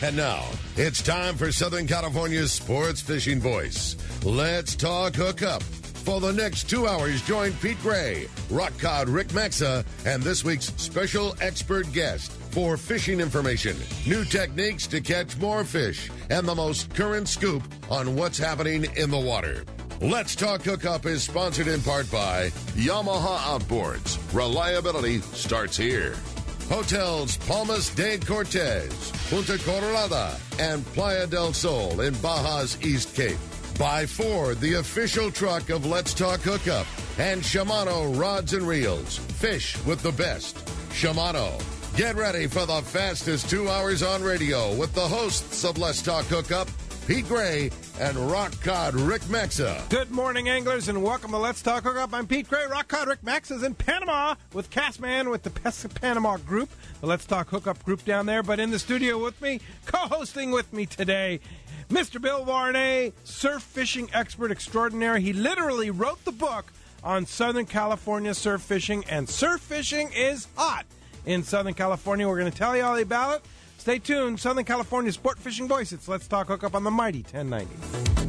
And now, it's time for Southern California's sports fishing voice. Let's talk hookup. For the next 2 hours, join Pete Gray, rock cod Rick Maxa, and this week's special expert guest for fishing information, new techniques to catch more fish, and the most current scoop on what's happening in the water. Let's Talk Hookup is sponsored in part by Yamaha Outboards. Reliability starts here. Hotels Palmas de Cortez, Punta Colorada, and Playa del Sol in Baja's East Cape. By Ford, the official truck of Let's Talk Hookup, and Shimano Rods and Reels. Fish with the best. Shimano. Get ready for the fastest 2 hours on radio with the hosts of Let's Talk Hookup, Pete Gray and rock cod Rick Maxa. Good morning, anglers, and welcome to Let's Talk Hookup. I'm Pete Gray. Rock cod Rick Maxa is in Panama with Castman with the Pesca Panama group, the Let's Talk Hookup group down there. But in the studio with me, co-hosting with me today, Mr. Bill Varney, surf fishing expert extraordinaire. He literally wrote the book on Southern California surf fishing, and surf fishing is hot in Southern California. We're going to tell you all about it. Stay tuned. Southern California Sport Fishing Voice. It's Let's Talk Hookup on the Mighty 1090.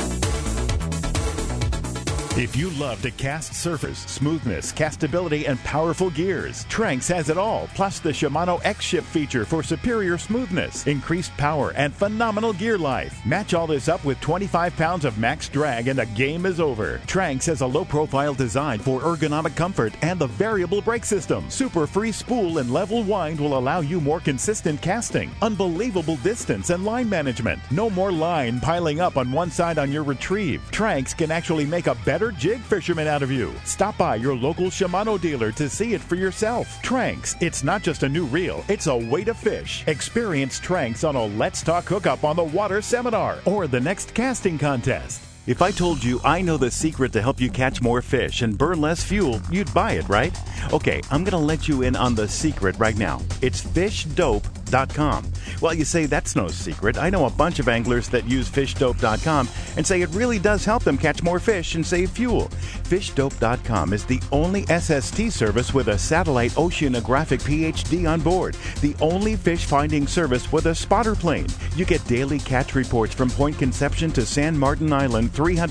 If you love to cast surface, smoothness, castability, and powerful gears, Tranx has it all, plus the Shimano X-Ship feature for superior smoothness, increased power, and phenomenal gear life. Match all this up with 25 pounds of max drag and the game is over. Tranx has a low-profile design for ergonomic comfort and the variable brake system. Super free spool and level wind will allow you more consistent casting, unbelievable distance, and line management. No more line piling up on one side on your retrieve. Tranx can actually make a better jig fisherman out of you. Stop by your local Shimano dealer to see it for yourself. Tranx, it's not just a new reel, it's a way to fish. Experience Tranx on a Let's Talk Hookup on the Water seminar or the next casting contest. If I told you I know the secret to help you catch more fish and burn less fuel, you'd buy it, right? Okay, I'm going to let you in on the secret right now. It's fishdope.com. Well, you say that's no secret. I know a bunch of anglers that use fishdope.com and say it really does help them catch more fish and save fuel. Fishdope.com is the only SST service with a satellite oceanographic PhD on board. The only fish finding service with a spotter plane. You get daily catch reports from Point Conception to San Martin Island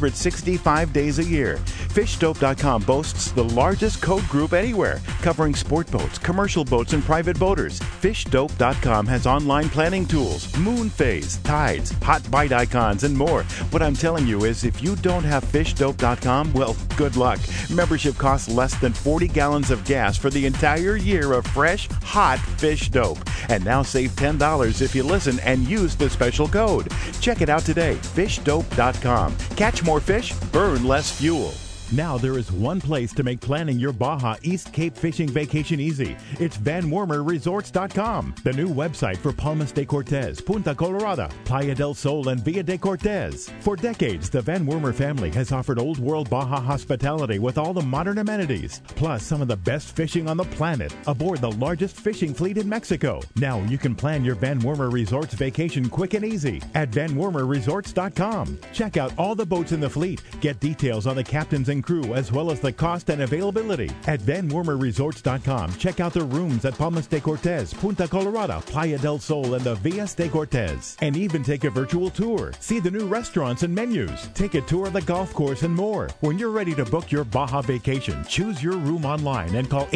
365 days a year. Fishdope.com boasts the largest code group anywhere, covering sport boats, commercial boats, and private boaters. Fishdope.com has online planning tools, moon phase, tides, hot bite icons, and more. What I'm telling you is if you don't have fishdope.com, well, good luck. Membership costs less than 40 gallons of gas for the entire year of fresh, hot fish dope. And now save $10 if you listen and use the special code. Check it out today, fishdope.com. Catch more fish, burn less fuel. Now there is one place to make planning your Baja East Cape fishing vacation easy. It's VanWormerResorts.com, the new website for Palmas de Cortez, Punta Colorada, Playa del Sol, and Villa de Cortez. For decades, the Van Wormer family has offered old world Baja hospitality with all the modern amenities, plus some of the best fishing on the planet, aboard the largest fishing fleet in Mexico. Now you can plan your Van Wormer Resorts vacation quick and easy at VanWormerResorts.com. Check out all the boats in the fleet, get details on the captains and crew, as well as the cost and availability. At VanWormerResorts.com, check out the rooms at Palmas de Cortez, Punta Colorada, Playa del Sol, and the Villas de Cortez. And even take a virtual tour. See the new restaurants and menus. Take a tour of the golf course and more. When you're ready to book your Baja vacation, choose your room online and call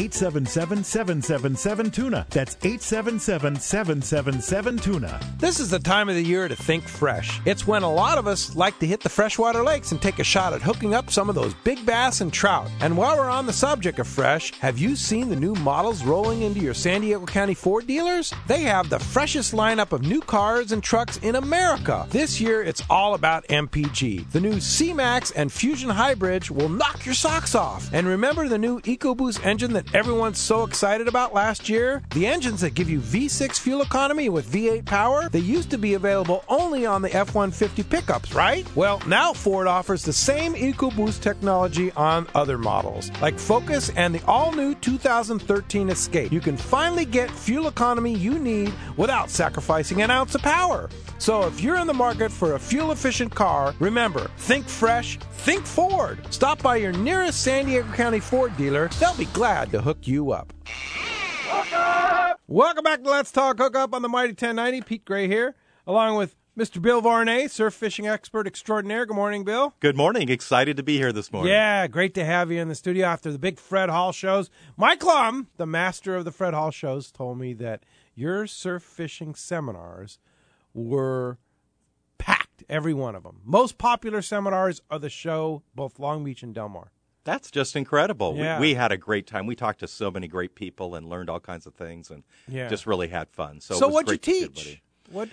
877-777-TUNA. That's 877-777-TUNA. This is the time of the year to think fresh. It's when a lot of us like to hit the freshwater lakes and take a shot at hooking up some of those big bass and trout. And while we're on the subject of fresh, have you seen the new models rolling into your San Diego County Ford dealers? They have the freshest lineup of new cars and trucks in America. This year, it's all about MPG. The new C-Max and Fusion Hybrid will knock your socks off. And remember the new EcoBoost engine that everyone's so excited about last year? The engines that give you V6 fuel economy with V8 power, they used to be available only on the F-150 pickups, right? Well, now Ford offers the same EcoBoost technology on other models, like Focus and the all-new 2013 Escape. You can finally get fuel economy you need without sacrificing an ounce of power. So if you're in the market for a fuel-efficient car, remember, think fresh, think Ford. Stop by your nearest San Diego County Ford dealer. They'll be glad to hook you up. Welcome back to Let's Talk Hookup on the Mighty 1090. Pete Gray here, along with Mr. Bill Varney, surf fishing expert extraordinaire. Good morning, Bill. Good morning. Excited to be here this morning. Yeah, great to have you in the studio after the big Fred Hall shows. Mike Lum, the master of the Fred Hall shows, told me that your surf fishing seminars were packed, every one of them. Most popular seminars of the show, both Long Beach and Del Mar. That's just incredible. Yeah. We had a great time. We talked to so many great people and learned all kinds of things and just really had fun. So what'd you teach?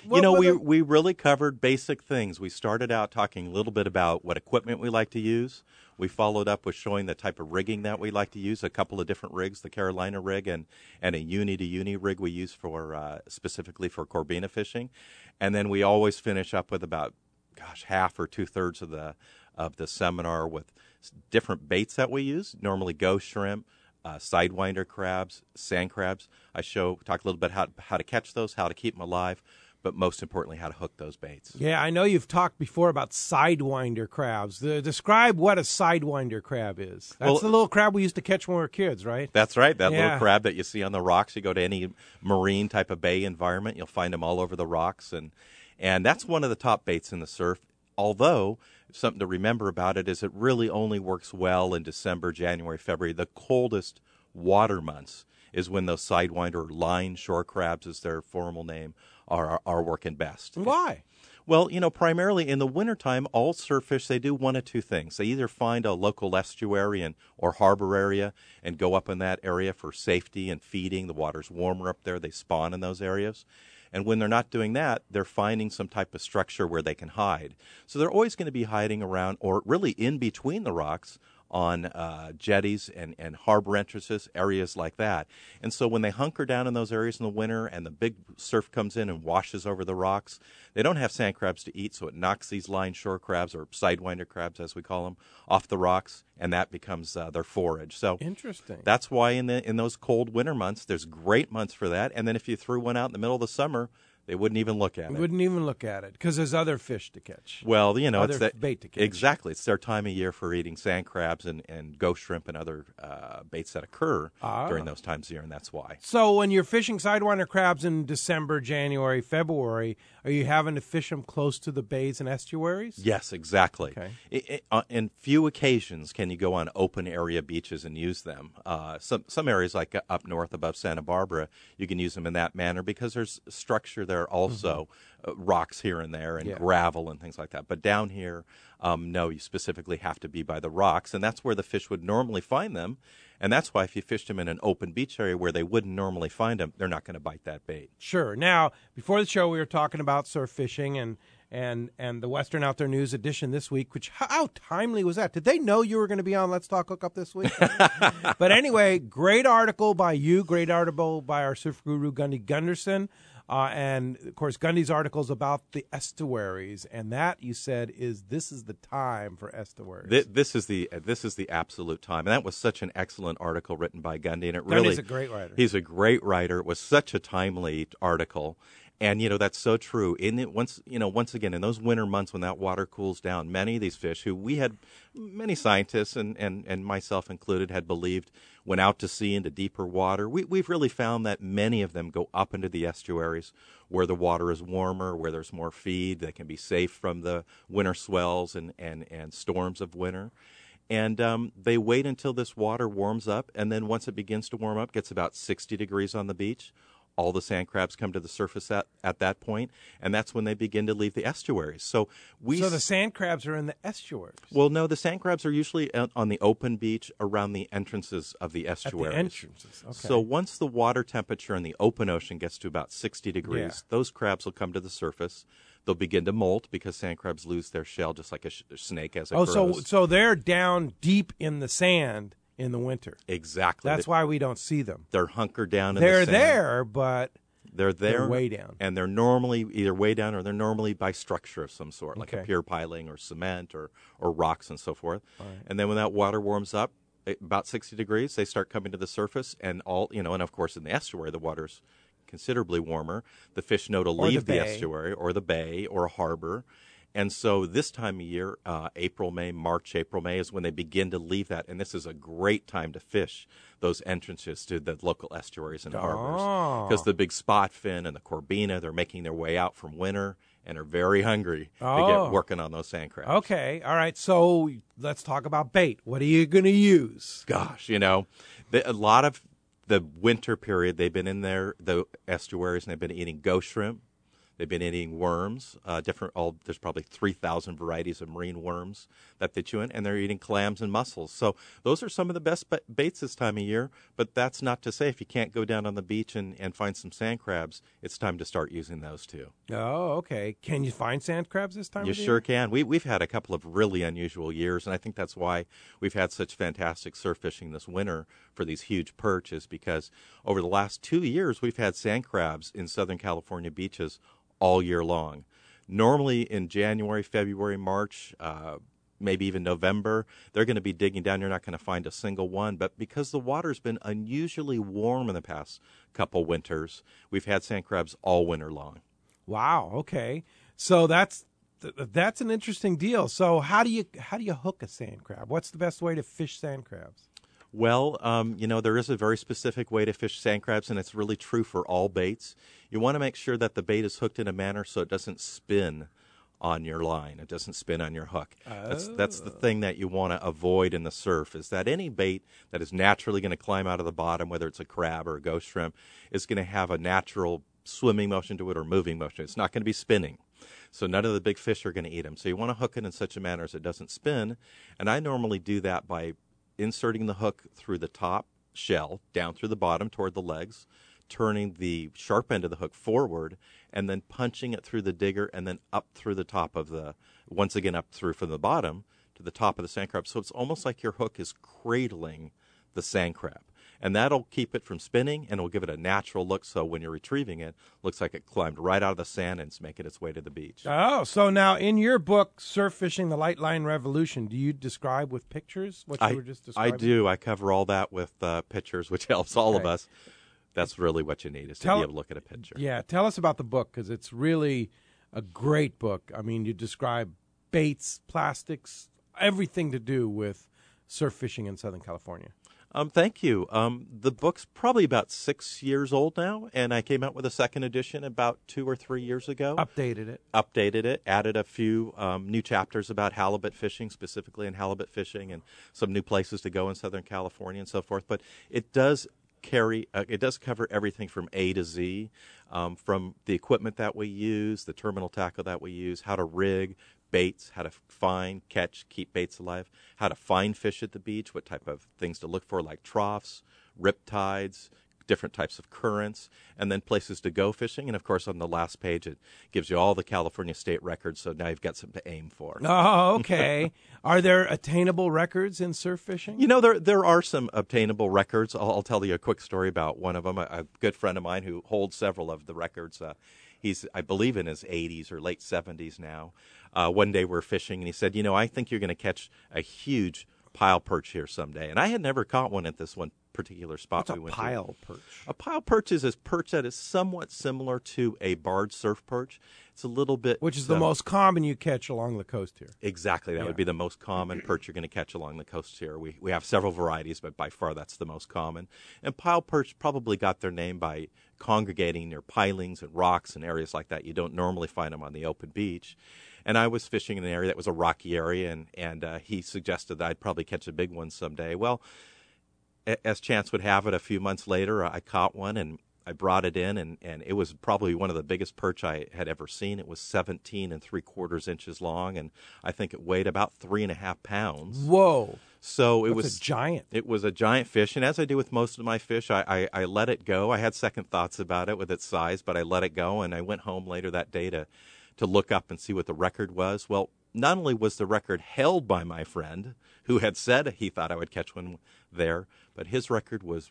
We really covered basic things. We started out talking a little bit about what equipment we like to use. We followed up with showing the type of rigging that we like to use, a couple of different rigs, the Carolina rig and a uni-to-uni rig we use for specifically for Corbina fishing. And then we always finish up with about, half or two-thirds of the seminar with different baits that we use, normally ghost shrimp, sidewinder crabs, sand crabs. Talk a little bit how to catch those, how to keep them alive, but most importantly, how to hook those baits. Yeah, I know you've talked before about sidewinder crabs. Describe what a sidewinder crab is. That's the little crab we used to catch when we were kids, right? That's right. That little crab that you see on the rocks. You go to any marine type of bay environment, you'll find them all over the rocks. And that's one of the top baits in the surf. Although, something to remember about it is it really only works well in December, January, February. The coldest water months is when those sidewinder or line shore crabs, is their formal name, are working best. Why? Well, primarily in the wintertime, all surf fish, they do one of two things. They either find a local estuary or harbor area and go up in that area for safety and feeding. The water's warmer up there. They spawn in those areas. And when they're not doing that, they're finding some type of structure where they can hide. So they're always going to be hiding around or really in between the rocks on jetties and harbor entrances, areas like that. And so when they hunker down in those areas in the winter and the big surf comes in and washes over the rocks, they don't have sand crabs to eat, so it knocks these line shore crabs, or sidewinder crabs as we call them, off the rocks, and that becomes their forage. So interesting. That's why in those cold winter months, there's great months for that. And then if you threw one out in the middle of the summer, they wouldn't even look at it. Wouldn't even look at it because there's other fish to catch. Well, other it's that bait to catch. Exactly. It's their time of year for eating sand crabs and ghost shrimp and other baits that occur during those times of year, and that's why. So when you're fishing sidewinder crabs in December, January, February, are you having to fish them close to the bays and estuaries? Yes, exactly. Okay. In few occasions can you go on open area beaches and use them. Some areas like up north above Santa Barbara, you can use them in that manner because there's structure there also, rocks here and there and gravel and things like that. But down here, no, you specifically have to be by the rocks, and that's where the fish would normally find them. And that's why if you fished them in an open beach area where they wouldn't normally find them, they're not going to bite that bait. Sure. Now, before the show, we were talking about surf fishing and the Western Outdoor News edition this week, which how timely was that? Did they know you were going to be on Let's Talk Hookup this week? But anyway, great article by you, great article by our surf guru, Gundy Gunderson. And, of course, Gundy's articles about the estuaries, and that, you said, this is the time for estuaries. This is the absolute time. And that was such an excellent article written by Gundy. And Gundy's a great writer. He's a great writer. It was such a timely article. And, that's so true. Once again, in those winter months when that water cools down, many of these fish who many scientists and myself included had believed went out to sea into deeper water. We've really found that many of them go up into the estuaries where the water is warmer, where there's more feed. They can be safe from the winter swells and storms of winter. And they wait until this water warms up, and then once it begins to warm up, gets about 60 degrees on the beach, all the sand crabs come to the surface at that point, and that's when they begin to leave the estuaries. So the sand crabs are in the estuaries? Well, no, the sand crabs are usually on the open beach around the entrances of the estuaries. At the entrances, okay. So once the water temperature in the open ocean gets to about 60 degrees, those crabs will come to the surface. They'll begin to molt because sand crabs lose their shell just like a snake as it grows. So they're down deep in the sand in the winter. Exactly. That's why we don't see them. They're hunkered down in the sand. They're there, but they're way down. And they're normally either way down or they're normally by structure of some sort, like a pier piling or cement or rocks and so forth. Right. And then when that water warms up, about 60 degrees, they start coming to the surface, and and of course in the estuary the water's considerably warmer. The fish know to leave the estuary or the bay or a harbor. And so this time of year, April, May, March, April, May is when they begin to leave that. And this is a great time to fish those entrances to the local estuaries and harbors. Because the big spot fin and the corbina, they're making their way out from winter and are very hungry to get working on those sand crabs. Okay, all right. So let's talk about bait. What are you going to use? Gosh, a lot of the winter period, they've been in the estuaries, and they've been eating ghost shrimp. They've been eating worms, there's probably 3,000 varieties of marine worms that they chew in, and they're eating clams and mussels. So those are some of the best baits this time of year, but that's not to say if you can't go down on the beach and find some sand crabs, it's time to start using those too. Oh, okay. Can you find sand crabs this time of year? You sure can. We've had a couple of really unusual years, and I think that's why we've had such fantastic surf fishing this winter for these huge perch, is because over the last 2 years, we've had sand crabs in Southern California beaches all year long. Normally in January, February, March, maybe even November, they're going to be digging down. You're not going to find a single one. But because the water's been unusually warm in the past couple winters, we've had sand crabs all winter long. Wow. Okay. So that's an interesting deal. So how do you hook a sand crab? What's the best way to fish sand crabs? Well, there is a very specific way to fish sand crabs, and it's really true for all baits. You want to make sure that the bait is hooked in a manner so it doesn't spin on your line. It doesn't spin on your hook. That's the thing that you want to avoid in the surf, is that any bait that is naturally going to climb out of the bottom, whether it's a crab or a ghost shrimp, is going to have a natural swimming motion to it or moving motion. It's not going to be spinning. So none of the big fish are going to eat them. So you want to hook it in such a manner as it doesn't spin. And I normally do that by inserting the hook through the top shell, down through the bottom toward the legs, turning the sharp end of the hook forward, and then punching it through the digger and then up through the top of once again up through from the bottom to the top of the sand crab. So it's almost like your hook is cradling the sand crab. And that'll keep it from spinning, and it'll give it a natural look, so when you're retrieving it, looks like it climbed right out of the sand and it's making its way to the beach. Oh, so now in your book, Surf Fishing, The Light Line Revolution, do you describe with pictures what you were just describing? I do. I cover all that with pictures, which helps all of us. That's really what you need, is to be able to look at a picture. Yeah, tell us about the book, because it's really a great book. I mean, you describe baits, plastics, everything to do with surf fishing in Southern California. Thank you. The book's probably about 6 years old now, and I came out with a second edition about 2 or 3 years ago. Updated it, added a few new chapters about halibut fishing, specifically in halibut fishing, and some new places to go in Southern California and so forth. But it does cover everything from A to Z, from the equipment that we use, the terminal tackle that we use, how to rig baits, how to find, catch, keep baits alive, how to find fish at the beach, what type of things to look for, like troughs, riptides, different types of currents, and then places to go fishing. And, of course, on the last page, it gives you all the California state records, so now you've got something to aim for. Oh, okay. Are there attainable records in surf fishing? There are some obtainable records. I'll tell you a quick story about one of them. A good friend of mine who holds several of the records. He's, I believe, in his 80s or late 70s now. One day we're fishing, and he said, I think you're going to catch a huge pile perch here someday. And I had never caught one at this one particular spot we went to. What's a pile perch? A pile perch is a perch that is somewhat similar to a barred surf perch. It's a little bit... Which is the most common you catch along the coast here. Exactly. That would be the most common perch you're going to catch along the coast here. We have several varieties, but by far that's the most common. And pile perch probably got their name by congregating near pilings and rocks and areas like that. You don't normally find them on the open beach. And I was fishing in an area that was a rocky area, and he suggested that I'd probably catch a big one someday. Well, as chance would have it, a few months later, I caught one, and I brought it in, and it was probably one of the biggest perch I had ever seen. It was 17 3/4 inches long, and I think it weighed about 3.5 pounds. Whoa. So it was a giant. It was a giant fish, and as I do with most of my fish, I let it go. I had second thoughts about it with its size, but I let it go, and I went home later that day to look up and see what the record was. Well, not only was the record held by my friend, who had said he thought I would catch one there, but his record was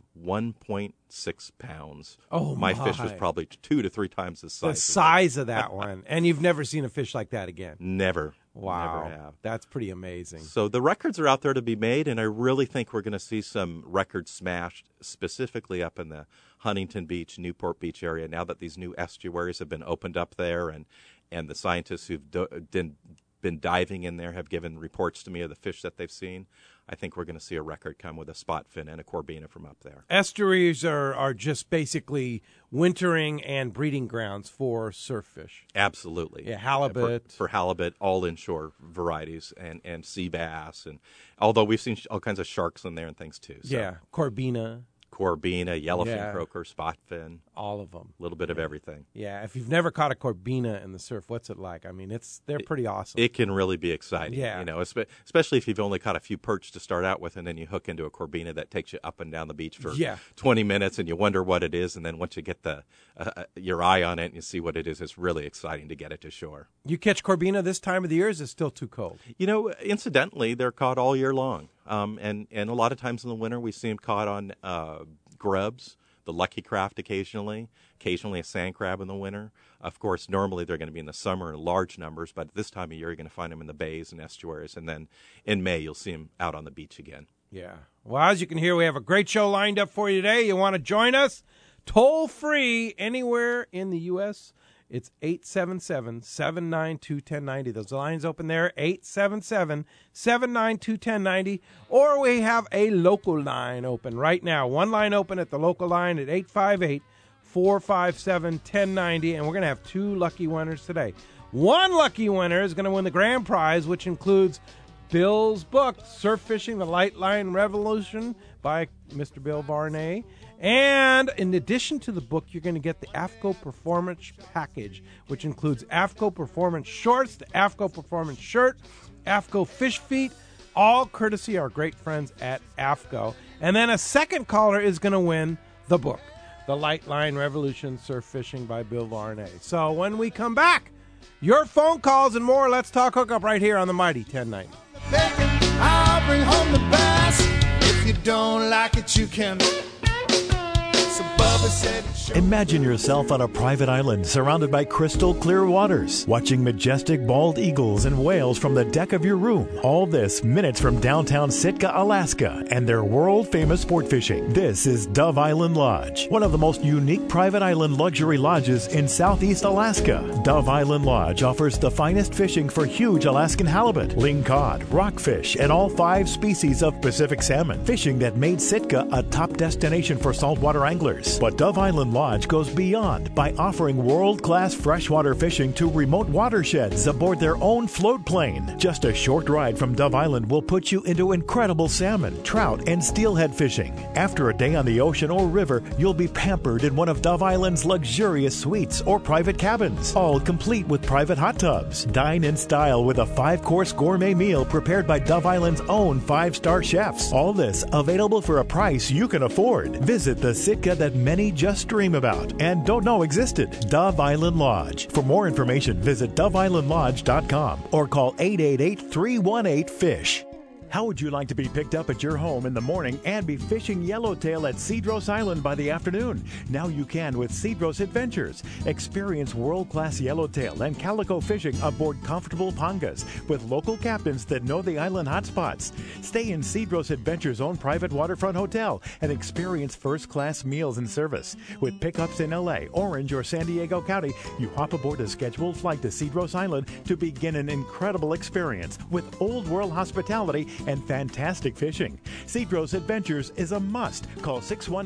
1.6 pounds. Oh, my fish was probably 2 to 3 times the size. The size of that one. And you've never seen a fish like that again? Never. Wow. Never have. That's pretty amazing. So the records are out there to be made, and I really think we're going to see some records smashed, specifically up in the Huntington Beach, Newport Beach area, now that these new estuaries have been opened up there, and and the scientists who've been diving in there have given reports to me of the fish that they've seen, I think we're going to see a record come with a spot fin and a corbina from up there. Estuaries are just basically wintering and breeding grounds for surf fish. Absolutely. Yeah, halibut. For halibut, all inshore varieties, and sea bass. And although we've seen all kinds of sharks in there and things too. So. Yeah, corbina. Corbina, yellowfin croaker, spot fin. All of them. A little bit of everything. Yeah, if you've never caught a corbina in the surf, what's it like? I mean, they're pretty awesome. It can really be exciting. Yeah. Especially if you've only caught a few perch to start out with, and then you hook into a corbina that takes you up and down the beach for 20 minutes, and you wonder what it is, and then once you get your eye on it and you see what it is, it's really exciting to get it to shore. You catch corbina this time of the year, or is it still too cold? Incidentally, they're caught all year long. And a lot of times in the winter, we see them caught on grubs, the lucky craft occasionally a sand crab in the winter. Of course, normally they're going to be in the summer in large numbers, but this time of year, you're going to find them in the bays and estuaries. And then in May, you'll see them out on the beach again. Yeah. Well, as you can hear, we have a great show lined up for you today. You want to join us? Toll free anywhere in the U.S., it's 877-792-1090. Those lines open there, 877-792-1090. Or we have a local line open right now. One line open at the local line at 858-457-1090. And we're going to have two lucky winners today. One lucky winner is going to win the grand prize, which includes Bill's book, Surf Fishing, The Light Line Revolution by Mr. Bill Varney. And in addition to the book, you're going to get the AFCO Performance Package, which includes AFCO Performance Shorts, the AFCO Performance Shirt, AFCO Fish Feet, all courtesy our great friends at AFCO. And then a second caller is going to win the book, The Light Line Revolution, Surf Fishing by Bill Varney. So when we come back, your phone calls and more. Let's talk hookup right here on the Mighty 1090. I'll bring home the bass. If you don't like it, you can. Imagine yourself on a private island surrounded by crystal clear waters, watching majestic bald eagles and whales from the deck of your room. All this minutes from downtown Sitka, Alaska, and their world-famous sport fishing. This is Dove Island Lodge, one of the most unique private island luxury lodges in southeast Alaska. Dove Island Lodge offers the finest fishing for huge Alaskan halibut, lingcod, rockfish, and all 5 species of Pacific salmon. Fishing that made Sitka a top destination for saltwater anglers. But Dove Island Lodge goes beyond by offering world-class freshwater fishing to remote watersheds aboard their own float plane. Just a short ride from Dove Island will put you into incredible salmon, trout, and steelhead fishing. After a day on the ocean or river, you'll be pampered in one of Dove Island's luxurious suites or private cabins, all complete with private hot tubs. Dine in style with a 5-course gourmet meal prepared by Dove Island's own 5-star chefs. All this available for a price you can afford. Visit the Sitka that many just dream about and don't know existed, Dove Island Lodge. For more information, visit doveislandlodge.com or call 888-318-FISH. How would you like to be picked up at your home in the morning and be fishing yellowtail at Cedros Island by the afternoon? Now you can with Cedros Adventures. Experience world-class yellowtail and calico fishing aboard comfortable pangas with local captains that know the island hotspots. Stay in Cedros Adventures' own private waterfront hotel and experience first-class meals and service. With pickups in L.A., Orange, or San Diego County, you hop aboard a scheduled flight to Cedros Island to begin an incredible experience with old-world hospitality and fantastic fishing. Cedros Adventures is a must. Call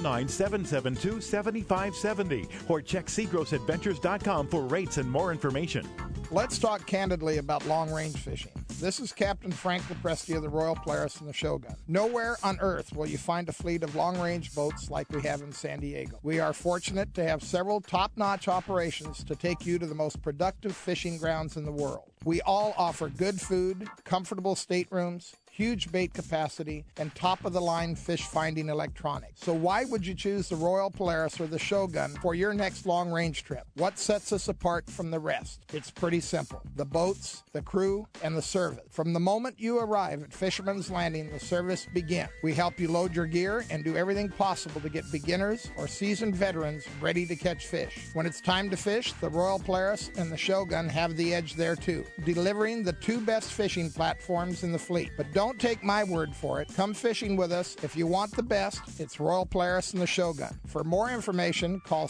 619-772-7570 or check cedrosadventures.com for rates and more information. Let's talk candidly about long-range fishing. This is Captain Frank Lopresti of the Royal Polaris and the Shogun. Nowhere on earth will you find a fleet of long-range boats like we have in San Diego. We are fortunate to have several top-notch operations to take you to the most productive fishing grounds in the world. We all offer good food, comfortable staterooms, huge bait capacity, and top-of-the-line fish-finding electronics. So why would you choose the Royal Polaris or the Shogun for your next long-range trip? What sets us apart from the rest? It's pretty simple. The boats, the crew, and the service. From the moment you arrive at Fisherman's Landing, the service begins. We help you load your gear and do everything possible to get beginners or seasoned veterans ready to catch fish. When it's time to fish, the Royal Polaris and the Shogun have the edge there too, delivering the 2 best fishing platforms in the fleet. But don't Don't take my word for it. Come fishing with us. If you want the best, it's Royal Polaris and the Shogun. For more information, call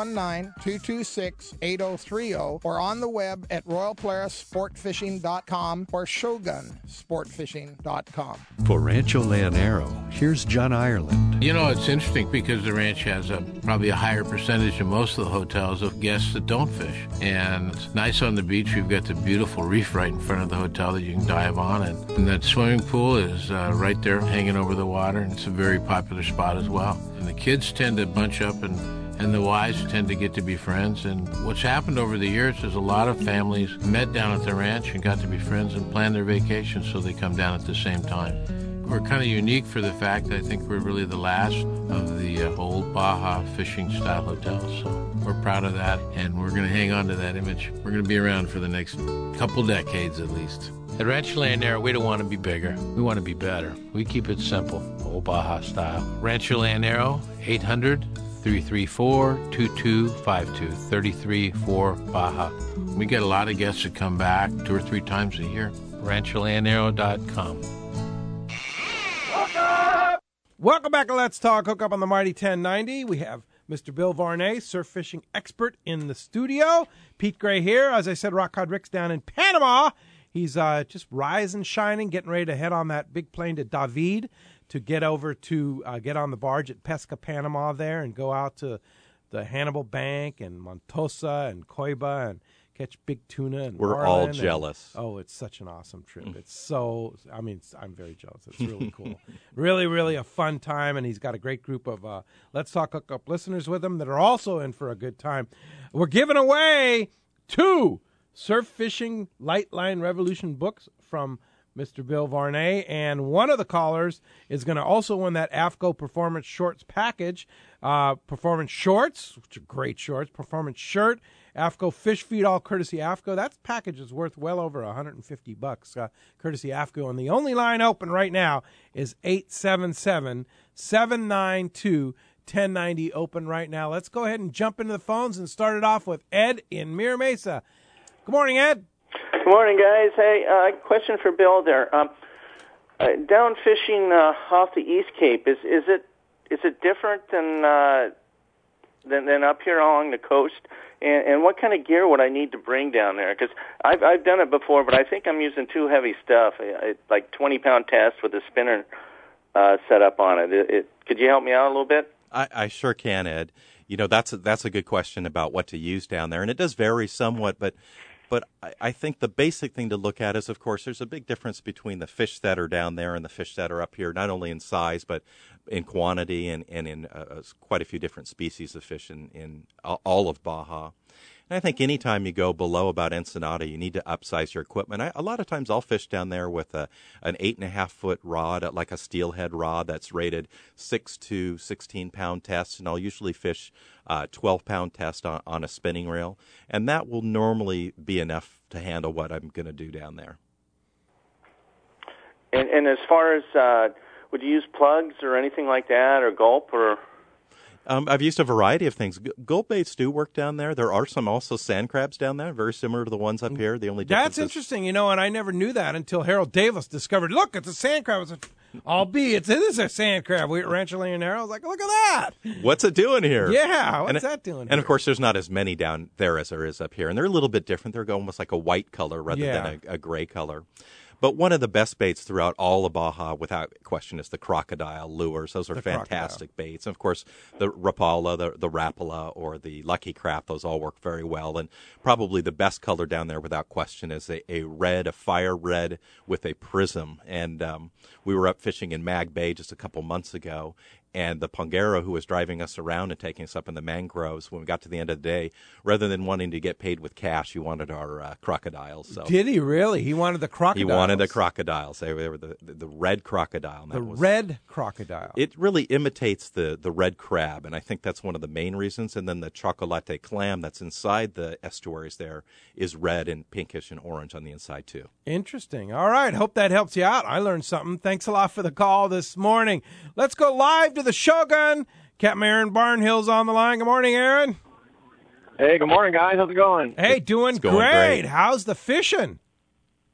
619-226-8030 or on the web at royalpolarissportfishing.com or shogunsportfishing.com. For Rancho Leonero, here's John Ireland. You know, it's interesting because the ranch has probably a higher percentage than most of the hotels of guests that don't fish. And it's nice on the beach. We've got the beautiful reef right in front of the hotel that you can dive on. And that swimming pool is right there hanging over the water. And it's a very popular spot as well. And the kids tend to bunch up and the wives tend to get to be friends. And what's happened over the years is a lot of families met down at the ranch and got to be friends and planned their vacations so they come down at the same time. We're kind of unique for the fact that I think we're really the last of the old Baja fishing style hotels. So we're proud of that, and we're going to hang on to that image. We're going to be around for the next couple decades at least. At Rancho Leonero, we don't want to be bigger. We want to be better. We keep it simple, old Baja style. Rancho Leonero, 800-334-2252, 334 Baja. We get a lot of guests that come back 2 or 3 times a year. RanchoLeonero.com. Welcome back to Let's Talk Hookup on the Mighty 1090. We have Mr. Bill Varney, surf fishing expert, in the studio. Pete Gray here. As I said, Rock Cod Rick's down in Panama. He's just rising, shining, getting ready to head on that big plane to David to get over to get on the barge at Pesca, Panama there and go out to the Hannibal Bank and Montosa and Coiba and catch big tuna. And we're all jealous. It's such an awesome trip. It's so, I'm very jealous. It's really cool. Really, really a fun time, and he's got a great group of Let's Talk Hookup listeners with him that are also in for a good time. We're giving away 2 Surf Fishing Light Line Revolution books from Mr. Bill Varney, and one of the callers is going to also win that AFCO Performance Shorts package. Performance Shorts, which are great shorts, Performance Shirt, AFCO Fish Feed, all courtesy AFCO. That package is worth well over $150, courtesy AFCO. And the only line open right now is 877-792-1090, open right now. Let's go ahead and jump into the phones and start it off with Ed in Mira Mesa. Good morning, Ed. Good morning, guys. Hey, question for Bill there. Down fishing off the East Cape, is it different than up here along the coast? And what kind of gear would I need to bring down there? Because I've done it before, but I think I'm using too heavy stuff, like 20-pound test with a spinner set up on it. Could you help me out a little bit? I sure can, Ed. You know, that's a good question about what to use down there, and it does vary somewhat, but I think the basic thing to look at is, of course, there's a big difference between the fish that are down there and the fish that are up here, not only in size, but in quantity and in quite a few different species of fish in all of Baja. And I think anytime you go below about Ensenada, you need to upsize your equipment. A lot of times I'll fish down there with an 8.5-foot rod, like a steelhead rod that's rated 6 to 16-pound test, and I'll usually fish 12-pound test on a spinning reel. And that will normally be enough to handle what I'm going to do down there. And as far as, would you use plugs or anything like that, or gulp, or... I've used a variety of things. Gulp baits do work down there. There are some also sand crabs down there, very similar to the ones up here. The only difference That's interesting, and I never knew that until Harold Davis discovered, look, it's a sand crab. It is a sand crab. We at Rancho Leonero, I was like, look at that. What's it doing here? Yeah, what's that doing here? And, of course, there's not as many down there as there is up here, and they're a little bit different. They're almost like a white color rather than a gray color. But one of the best baits throughout all of Baja, without question, is the crocodile lures. Those are fantastic baits. And, of course, the Rapala, the Rapala, or the Lucky Crap, those all work very well. And probably the best color down there, without question, is a fire red with a prism. And we were up fishing in Mag Bay just a couple months ago, and the Pongero who was driving us around and taking us up in the mangroves, when we got to the end of the day, rather than wanting to get paid with cash, he wanted our crocodiles. So did he really? He wanted the crocodiles? He wanted the crocodiles. They were the red crocodile. Red crocodile. It really imitates the red crab, and I think that's one of the main reasons. And then the chocolate clam that's inside the estuaries there is red and pinkish and orange on the inside, too. Interesting. All right. Hope that helps you out. I learned something. Thanks a lot for the call this morning. Let's go live to the Shogun. Captain Aaron Barnhill's on the line. Good morning, Aaron. Hey, good morning, guys. How's it going? Hey, doing great. How's the fishing?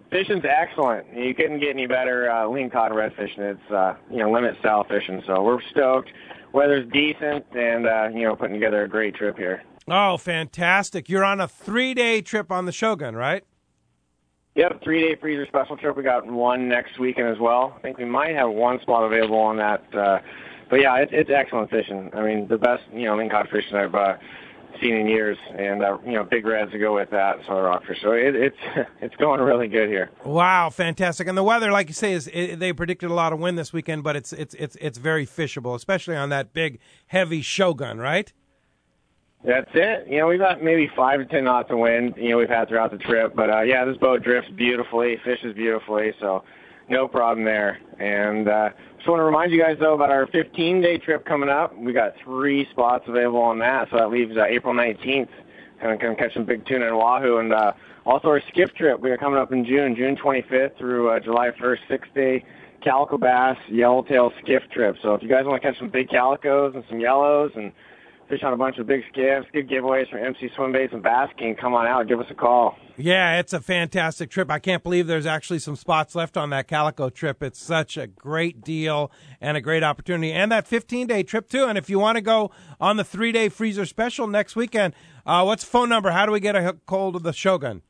Fishing's excellent. You couldn't get any better lean cod red fishing. It's limit style fishing. So we're stoked. Weather's decent, and putting together a great trip here. Oh, fantastic! You're on a 3-day trip on the Shogun, right? Yep, 3-day freezer special trip. We got one next weekend as well. I think we might have one spot available on that. But yeah, it's excellent fishing. I mean, the best lean cod fishing I've seen in years, and big reds to go with that, so rockfish. So it's going really good here. Wow, fantastic! And the weather, like you say, they predicted a lot of wind this weekend, but it's very fishable, especially on that big, heavy Shogun, right? That's it. We've got maybe 5 to 10 knots of wind. We've had throughout the trip, but this boat drifts beautifully, fishes beautifully, so no problem there. And just want to remind you guys, though, about our 15-day trip coming up. We got 3 spots available on that, so that leaves April 19th. Kind of catch some big tuna in Oahu. And also our skiff trip. We are coming up in June 25th through July 1st, 6-day calico bass, yellowtail skiff trip. So if you guys want to catch some big calicos and some yellows and fish on a bunch of big skiffs, good giveaways from MC Swim Baits and Bass King, come on out and give us a call. Yeah, it's a fantastic trip. I can't believe there's actually some spots left on that Calico trip. It's such a great deal and a great opportunity. And that 15-day trip, too. And if you want to go on the 3-day freezer special next weekend, what's the phone number? How do we get a hold of the Shogun?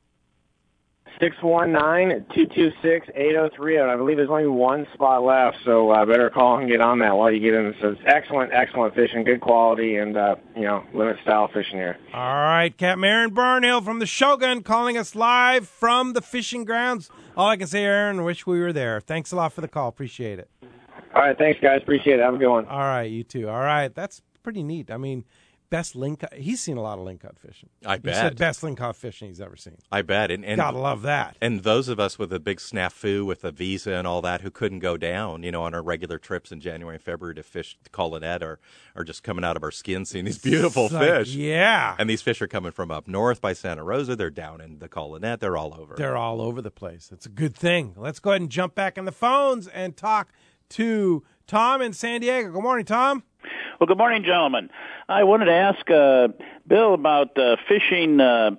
619-226-8030. I believe there's only one spot left, so better call and get on that while you get in. So it's excellent fishing, good quality, and, limit style fishing here. All right, Captain Aaron Barnhill from the Shogun calling us live from the fishing grounds. All I can say, Aaron, wish we were there. Thanks a lot for the call. Appreciate it. All right, thanks, guys. Appreciate it. Have a good one. All right, you too. All right, that's pretty neat. I mean, best lingcod. He's seen a lot of lingcod fishing. I bet. He said best lingcod fishing he's ever seen. I bet. And gotta love that. And those of us with a big snafu with a visa and all that who couldn't go down, on our regular trips in January and February to fish the Colonet are just coming out of our skin seeing these beautiful fish. Yeah. And these fish are coming from up north by Santa Rosa. They're down in the Colonet. They're all over. They're all over the place. It's a good thing. Let's go ahead and jump back in the phones and talk to Tom in San Diego. Good morning, Tom. Well, good morning, gentlemen. I wanted to ask Bill about fishing from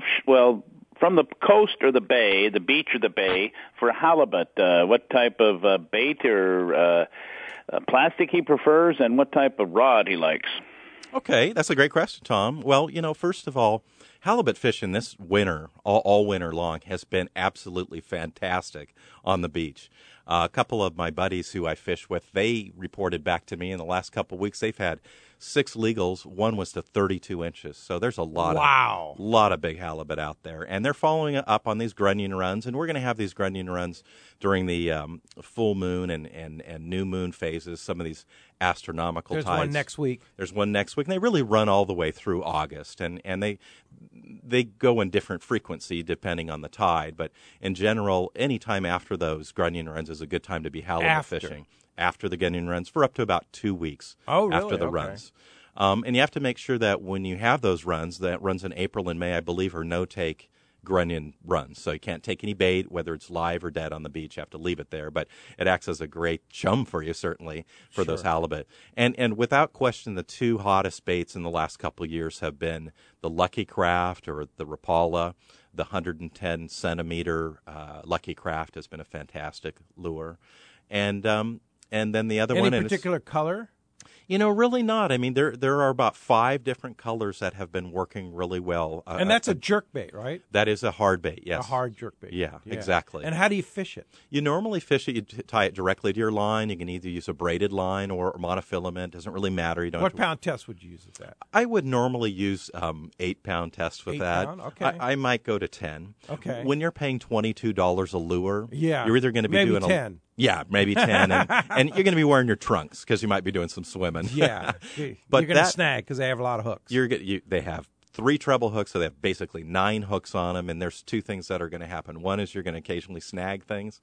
the coast or the bay, the beach or the bay, for halibut. What type of bait or plastic he prefers, and what type of rod he likes. Okay, that's a great question, Tom. Well, first of all, halibut fishing this winter, all winter long, has been absolutely fantastic on the beach. A couple of my buddies who I fish with, they reported back to me in the last couple of weeks they've had 6 legals. One was to 32 inches. So there's a lot of big halibut out there. And they're following up on these grunion runs, and we're going to have these grunion runs during the full moon and new moon phases, some of these astronomical tides. There's one next week. There's one next week, and they really run all the way through August. And they go in different frequency depending on the tide. But in general, any time after those grunion runs is a good time to be halibut fishing. After the grunion runs for up to about 2 weeks after the runs. And you have to make sure that when you have those runs, that runs in April and May, I believe, are no-take grunion runs. So you can't take any bait, whether it's live or dead on the beach. You have to leave it there. But it acts as a great chum for you, certainly, for those halibut. And without question, the 2 hottest baits in the last couple of years have been the Lucky Craft or the Rapala. The 110-centimeter Lucky Craft has been a fantastic lure. And then the other one... Any particular color? Really not. I mean, there are about 5 different colors that have been working really well. And that's a jerkbait, right? That is a hard bait, yes. A hard jerkbait. Yeah, exactly. And how do you fish it? You normally fish it, you tie it directly to your line. You can either use a braided line or monofilament. Doesn't really matter. You don't. What pound test would you use with that? I would normally use 8-pound test with that. 8 pound? Okay. I might go to 10. Okay. When you're paying $22 a lure, you're either going to be maybe doing 10. Yeah, maybe 10. And you're going to be wearing your trunks because you might be doing some swimming. Yeah. But you're going to snag because they have a lot of hooks. They have 3 treble hooks, so they have basically 9 hooks on them. And there's 2 things that are going to happen. One is you're going to occasionally snag things.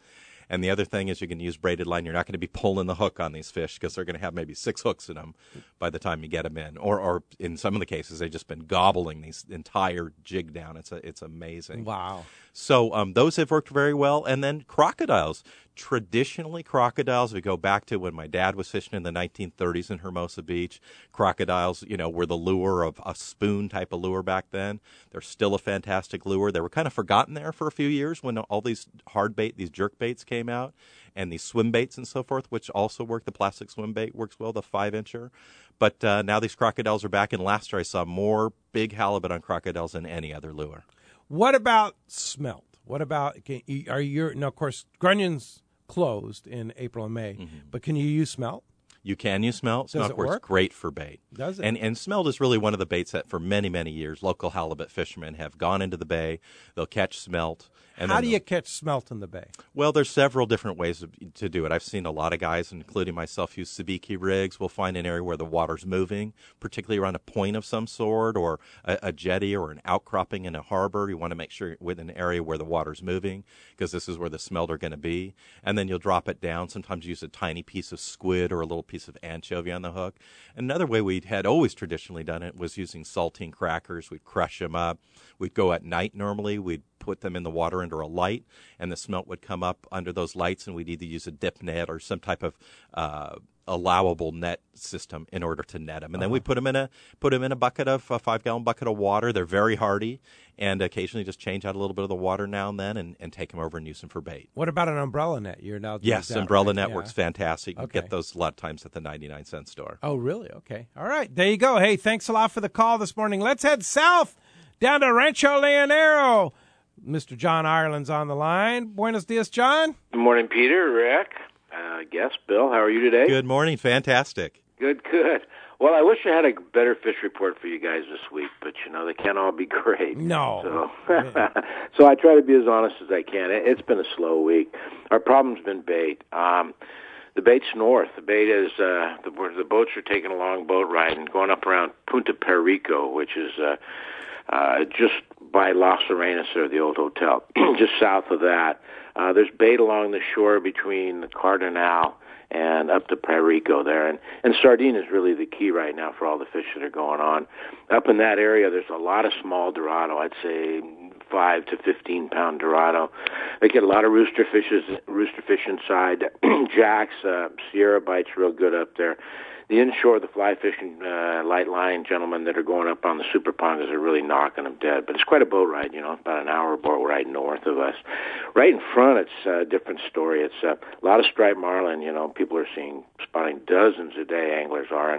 And the other thing is you can use braided line. You're not going to be pulling the hook on these fish because they're going to have maybe 6 hooks in them by the time you get them in. Or in some of the cases, they've just been gobbling these entire jig down. It's amazing. Wow. So those have worked very well. And then crocodiles. Traditionally, crocodiles, we go back to when my dad was fishing in the 1930s in Hermosa Beach. Crocodiles, were the lure of a spoon type of lure back then. They're still a fantastic lure. They were kind of forgotten there for a few years when all these hard bait, these jerk baits came out, and these swim baits and so forth, which also work. The plastic swim bait works well, the 5-incher. But now these crocodiles are back, and last year I saw more big halibut on crocodiles than any other lure. What about smelt? What about, of course, Grunyon's closed in April and May, but can you use smelt? You can use smelt. Smelt works great for bait. Does it? And smelt is really one of the baits that for many, many years, local halibut fishermen have gone into the bay. They'll catch smelt. And how do you catch smelt in the bay? Well, there's several different ways to do it. I've seen a lot of guys, including myself, use sabiki rigs. We'll find an area where the water's moving, particularly around a point of some sort or a jetty or an outcropping in a harbor. You want to make sure with an area where the water's moving because this is where the smelt are going to be. And then you'll drop it down. Sometimes you use a tiny piece of squid or a little piece of anchovy on the hook. Another way we had always traditionally done it was using saltine crackers. We'd crush them up. We'd go at night normally. We'd put them in the water under a light, and the smelt would come up under those lights, and we'd either use a dip net or some type of allowable net system in order to net them. And then we put them in a bucket of a 5-gallon bucket of water. They're very hardy, and occasionally just change out a little bit of the water now and then, and take them over and use them for bait. What about an umbrella net? Yes, umbrella net works fantastic. You can get those a lot of times at the 99-cent store. Oh, really? Okay. All right. There you go. Hey, thanks a lot for the call this morning. Let's head south down to Rancho Leonero. Mr. John Ireland's on the line. Buenos dias, John. Good morning, Peter, Rick, guest Bill. How are you today? Good morning. Fantastic. Good. Well, I wish I had a better fish report for you guys this week, but, they can't all be great. No. So I try to be as honest as I can. It's been a slow week. Our problem's been bait. The bait's north. The bait is the boats are taking a long boat ride and going up around Punta Perico, which is just by Las Arenas, or the old hotel, just south of that. There's bait along the shore between the Cardinal and up to Perico there. And sardine is really the key right now for all the fish that are going on. Up in that area, there's a lot of small Dorado, I'd say 5 to 15 pound Dorado. They get a lot of rooster fish inside. Jacks, Sierra bites real good up there. The inshore, the fly fishing light line gentlemen that are going up on the super pongas are really knocking them dead. But it's quite a boat ride, about an hour boat ride north of us. Right in front, it's a different story. It's a lot of striped marlin. People are spotting dozens a day, anglers are,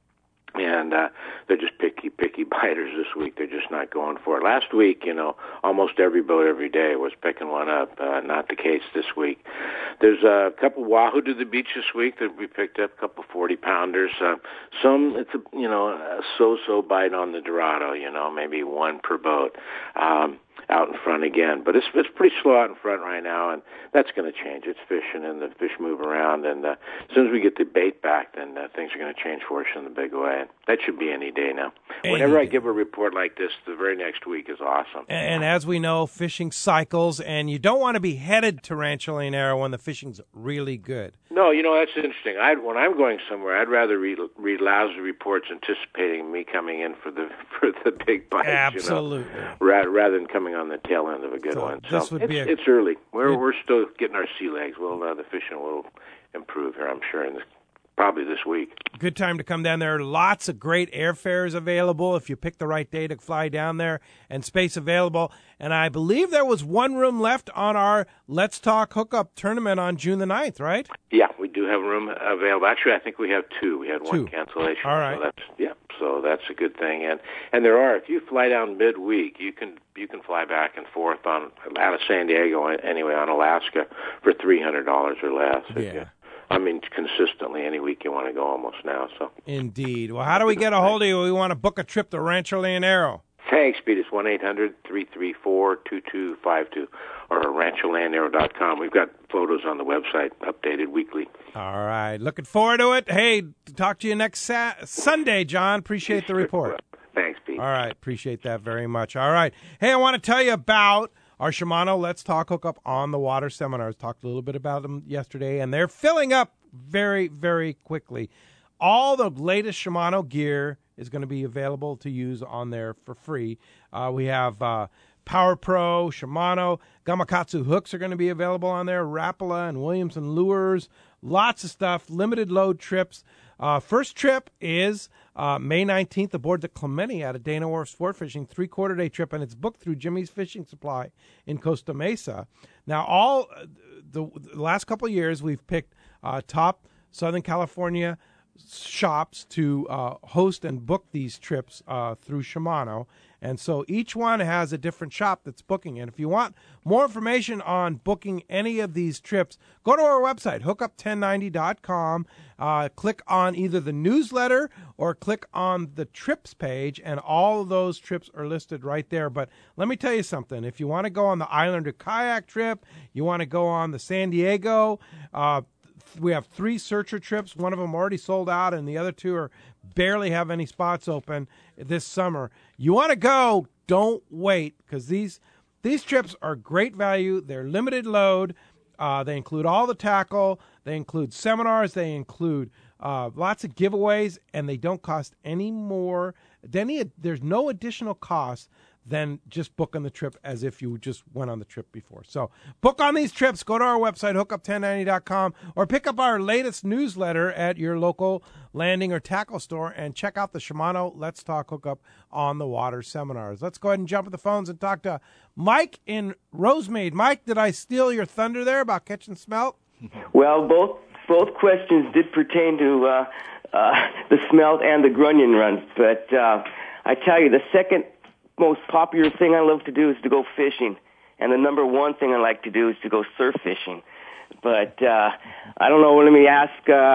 and they're just picky biters this week. They're just not going for it. Last week, almost every boat every day was picking one up. Not the case this week. There's a couple wahoo to the beach this week that we picked up, a couple 40-pounders. It's a so-so bite on the Dorado, maybe one per boat. Out in front again. But it's pretty slow out in front right now, and that's going to change. It's fishing, and the fish move around, and as soon as we get the bait back, then things are going to change for us in the big way. And that should be any day now. Whenever I give a report like this, the very next week is awesome. And as we know, fishing cycles, and you don't want to be headed to Rancho Leonero when the fishing's really good. No, that's interesting. When I'm going somewhere, I'd rather read lousy reports anticipating me coming in for the big bites. Absolutely. Rather than coming on the tail end of a good one. So it's early. We're still getting our sea legs. The fishing will improve here, I'm sure, probably this week. Good time to come down there. Lots of great airfares available if you pick the right day to fly down there, and space available. And I believe there was one room left on our Let's Talk Hookup tournament on June the 9th, right? Yeah, we do have room available. Actually, I think we have 2. We had 1 cancellation. All right. So that's a good thing. And there are, if you fly down midweek, you can fly back and forth out of San Diego anyway on Alaska for $300 or less. Yeah. Consistently any week you want to go almost now. So indeed. Well, how do we get a hold of you? We want to book a trip to Rancho Leonero. Thanks, Pete. It's 1-800-334-2252 or rancholeonero.com. We've got photos on the website, updated weekly. All right. Looking forward to it. Hey, talk to you next Sunday, John. Appreciate the report. Thanks, Pete. All right. Appreciate that very much. All right. Hey, I want to tell you about our Shimano Let's Talk Hookup on the Water seminars. Talked a little bit about them yesterday, and they're filling up very, very quickly. All the latest Shimano gear is going to be available to use on there for free. We have Power Pro, Shimano, Gamakatsu hooks are going to be available on there, Rapala and Williamson lures, lots of stuff, limited load trips. First trip is May 19th aboard the Clemente out of Dana Wharf Sport Fishing, 3/4-day trip, and it's booked through Jimmy's Fishing Supply in Costa Mesa. Now, all the last couple of years, we've picked top Southern California shops to host and book these trips through Shimano. And so each one has a different shop that's booking. And if you want more information on booking any of these trips, go to our website, hookup1090.com. Click on either the newsletter or click on the trips page, and all of those trips are listed right there. But let me tell you something. If you want to go on the Islander kayak trip, you want to go on the San Diego, we have 3 searcher trips. One of them already sold out, and the other 2 are barely have any spots open this summer. You want to go, don't wait, because these trips are great value. They're limited load. They include all the tackle. They include seminars. They include lots of giveaways, and they don't cost any more. There's no additional cost than just booking the trip as if you just went on the trip before. So book on these trips. Go to our website, hookup1090.com, or pick up our latest newsletter at your local landing or tackle store and check out the Shimano Let's Talk Hookup on the Water seminars. Let's go ahead and jump at the phones and talk to Mike in Rosemead. Mike, did I steal your thunder there about catching smelt? Well, both questions did pertain to the smelt and the grunion runs, but I tell you, the second most popular thing I love to do is to go fishing, and the number one thing I like to do is to go surf fishing. But I don't know, let me ask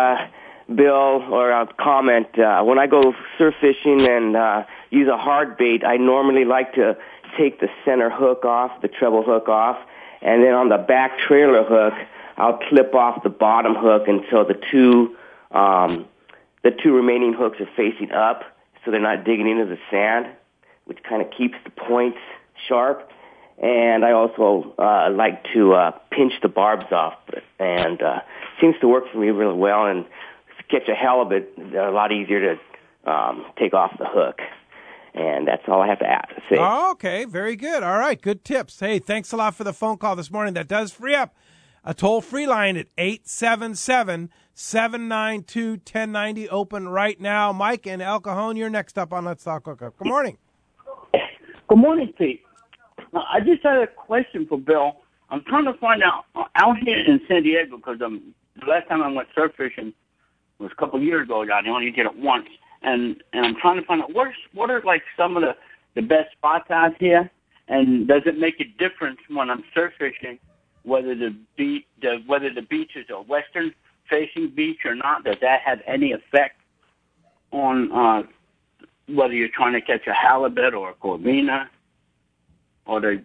Bill or comment. When I go surf fishing and use a hard bait, I normally like to take the center hook off, the treble hook off, and then on the back trailer hook, I'll clip off the bottom hook until the two remaining hooks are facing up, so they're not digging into the sand, which kind of keeps the points sharp. And I also like to pinch the barbs off, and seems to work for me really well. And to catch a halibut, they're a lot easier to take off the hook. And that's all I have to say. Oh, okay, very good. All right, good tips. Hey, thanks a lot for the phone call this morning. That does free up a toll-free line at 877-792-1090, open right now. Mike and El Cajon, you're next up on Let's Talk Hookup. Good morning. Good morning, Pete. I just had a question for Bill. I'm trying to find out here in San Diego, because the last time I went surf fishing was a couple of years ago. I only did it once. And I'm trying to find out what are like some of the best spots out here, and does it make a difference when I'm surf fishing whether the beach is a western facing beach or not? Does that have any effect on whether you're trying to catch a halibut or a corvina or the?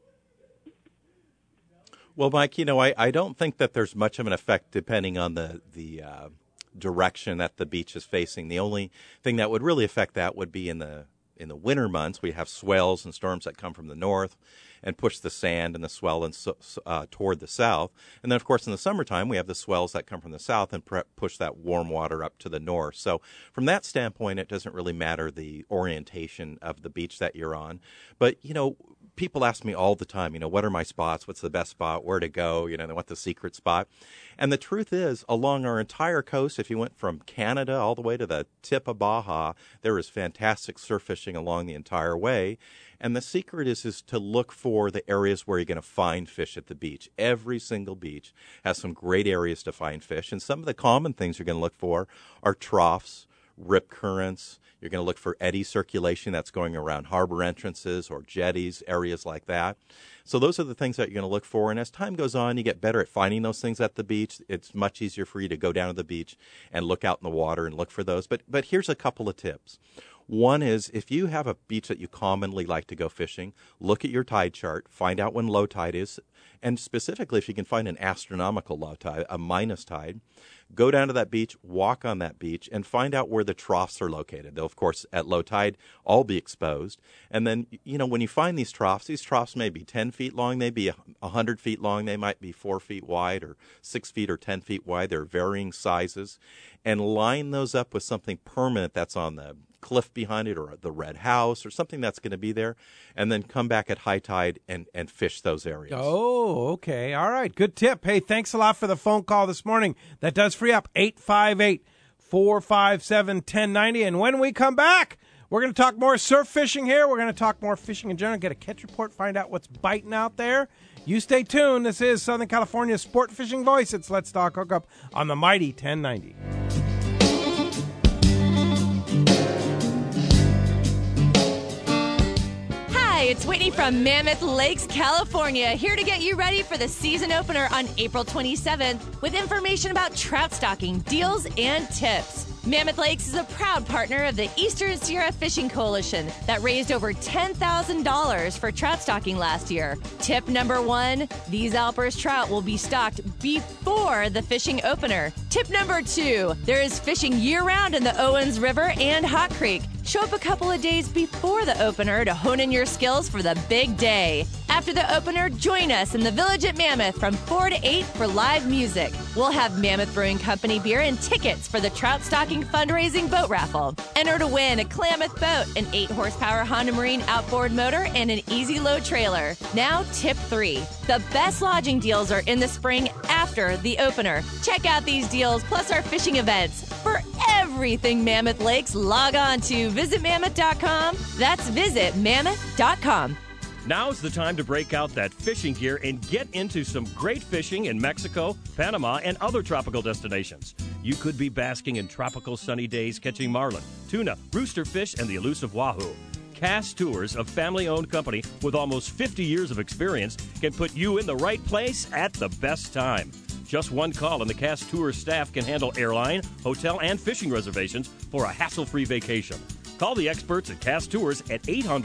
Well, Mike, I don't think that there's much of an effect depending on the direction that the beach is facing. The only thing that would really affect that would be in the winter months. We have swells and storms that come from the north and push the sand and the swell toward the south. And then, of course, in the summertime, we have the swells that come from the south and push that warm water up to the north. So from that standpoint, it doesn't really matter the orientation of the beach that you're on. But, people ask me all the time, what are my spots? What's the best spot? Where to go? They want the secret spot. And the truth is, along our entire coast, if you went from Canada all the way to the tip of Baja, there is fantastic surf fishing along the entire way. And the secret is to look for the areas where you're going to find fish at the beach. Every single beach has some great areas to find fish. And some of the common things you're going to look for are troughs, rip currents. You're going to look for eddy circulation that's going around harbor entrances or jetties, areas like that. So those are the things that you're going to look for. And as time goes on, you get better at finding those things at the beach. It's much easier for you to go down to the beach and look out in the water and look for those. But here's a couple of tips. One is if you have a beach that you commonly like to go fishing, look at your tide chart, find out when low tide is, and specifically if you can find an astronomical low tide, a minus tide, go down to that beach, walk on that beach, and find out where the troughs are located. They'll, of course, at low tide, all be exposed. And then, when you find these troughs may be 10 feet long, they be 100 feet long, they might be 4 feet wide or 6 feet or 10 feet wide. They're varying sizes. And line those up with something permanent that's on the cliff behind it or the red house or something that's going to be there, and then come back at high tide and fish those areas. Oh, okay. All right. Good tip. Hey, thanks a lot for the phone call this morning. That does free up 858-457-1090. And when we come back, we're going to talk more surf fishing here. We're going to talk more fishing in general, get a catch report, find out what's biting out there. You stay tuned. This is Southern California's sport fishing voice. It's Let's Talk Hookup on the mighty 1090. Hi, it's Whitney from Mammoth Lakes, California, here to get you ready for the season opener on April 27th with information about trout stocking, deals, and tips. Mammoth Lakes is a proud partner of the Eastern Sierra Fishing Coalition that raised over $10,000 for trout stocking last year. Tip number 1, these Alpers trout will be stocked before the fishing opener. Tip number 2, there is fishing year-round in the Owens River and Hot Creek. Show up a couple of days before the opener to hone in your skills for the big day. After the opener, join us in the Village at Mammoth from 4 to 8 for live music. We'll have Mammoth Brewing Company beer and tickets for the Trout Stocking fundraising boat raffle. Enter to win a Klamath boat, an 8-horsepower Honda Marine outboard motor, and an easy load trailer. Now, tip 3. The best lodging deals are in the spring after the opener. Check out these deals plus our fishing events. For everything Mammoth Lakes, log on to visitmammoth.com. That's visitmammoth.com. Now's the time to break out that fishing gear and get into some great fishing in Mexico, Panama, and other tropical destinations. You could be basking in tropical sunny days catching marlin, tuna, roosterfish, and the elusive wahoo. Cass Tours, a family-owned company with almost 50 years of experience, can put you in the right place at the best time. Just one call and the Cass Tours staff can handle airline, hotel, and fishing reservations for a hassle-free vacation. Call the experts at Cass Tours at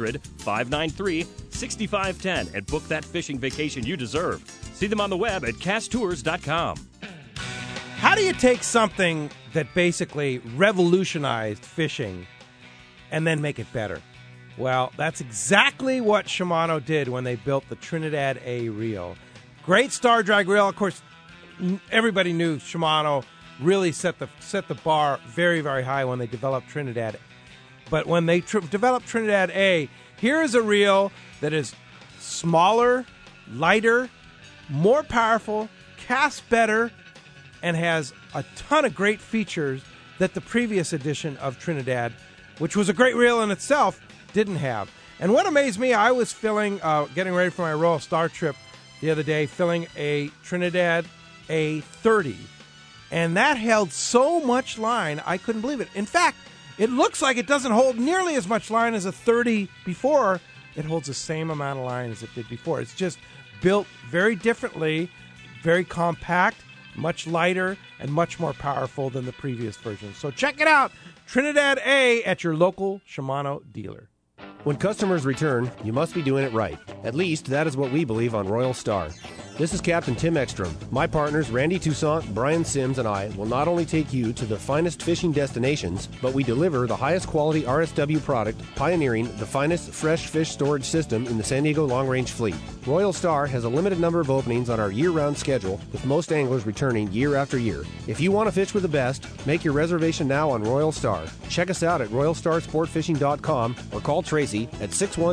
800-593-6510 and book that fishing vacation you deserve. See them on the web at casstours.com. How do you take something that basically revolutionized fishing and then make it better? Well, that's exactly what Shimano did when they built the Trinidad A reel. Great star drag reel. Of course, everybody knew Shimano really set the bar very, very high when they developed Trinidad. But when they developed Trinidad A, here is a reel that is smaller, lighter, more powerful, casts better, and has a ton of great features that the previous edition of Trinidad, which was a great reel in itself, didn't have. And what amazed me, I was getting ready for my Royal Star trip the other day, filling a Trinidad A30. And that held so much line, I couldn't believe it. In fact, it looks like it doesn't hold nearly as much line as a 30 before. It holds the same amount of line as it did before. It's just built very differently, very compact, much lighter, and much more powerful than the previous version. So check it out, Trinidad A at your local Shimano dealer. When customers return, you must be doing it right. At least, that is what we believe on Royal Star. This is Captain Tim Ekstrom. My partners, Randy Toussaint, Brian Sims, and I will not only take you to the finest fishing destinations, but we deliver the highest quality RSW product, pioneering the finest fresh fish storage system in the San Diego long-range fleet. Royal Star has a limited number of openings on our year-round schedule, with most anglers returning year after year. If you want to fish with the best, make your reservation now on Royal Star. Check us out at RoyalStarSportFishing.com or call Tracy at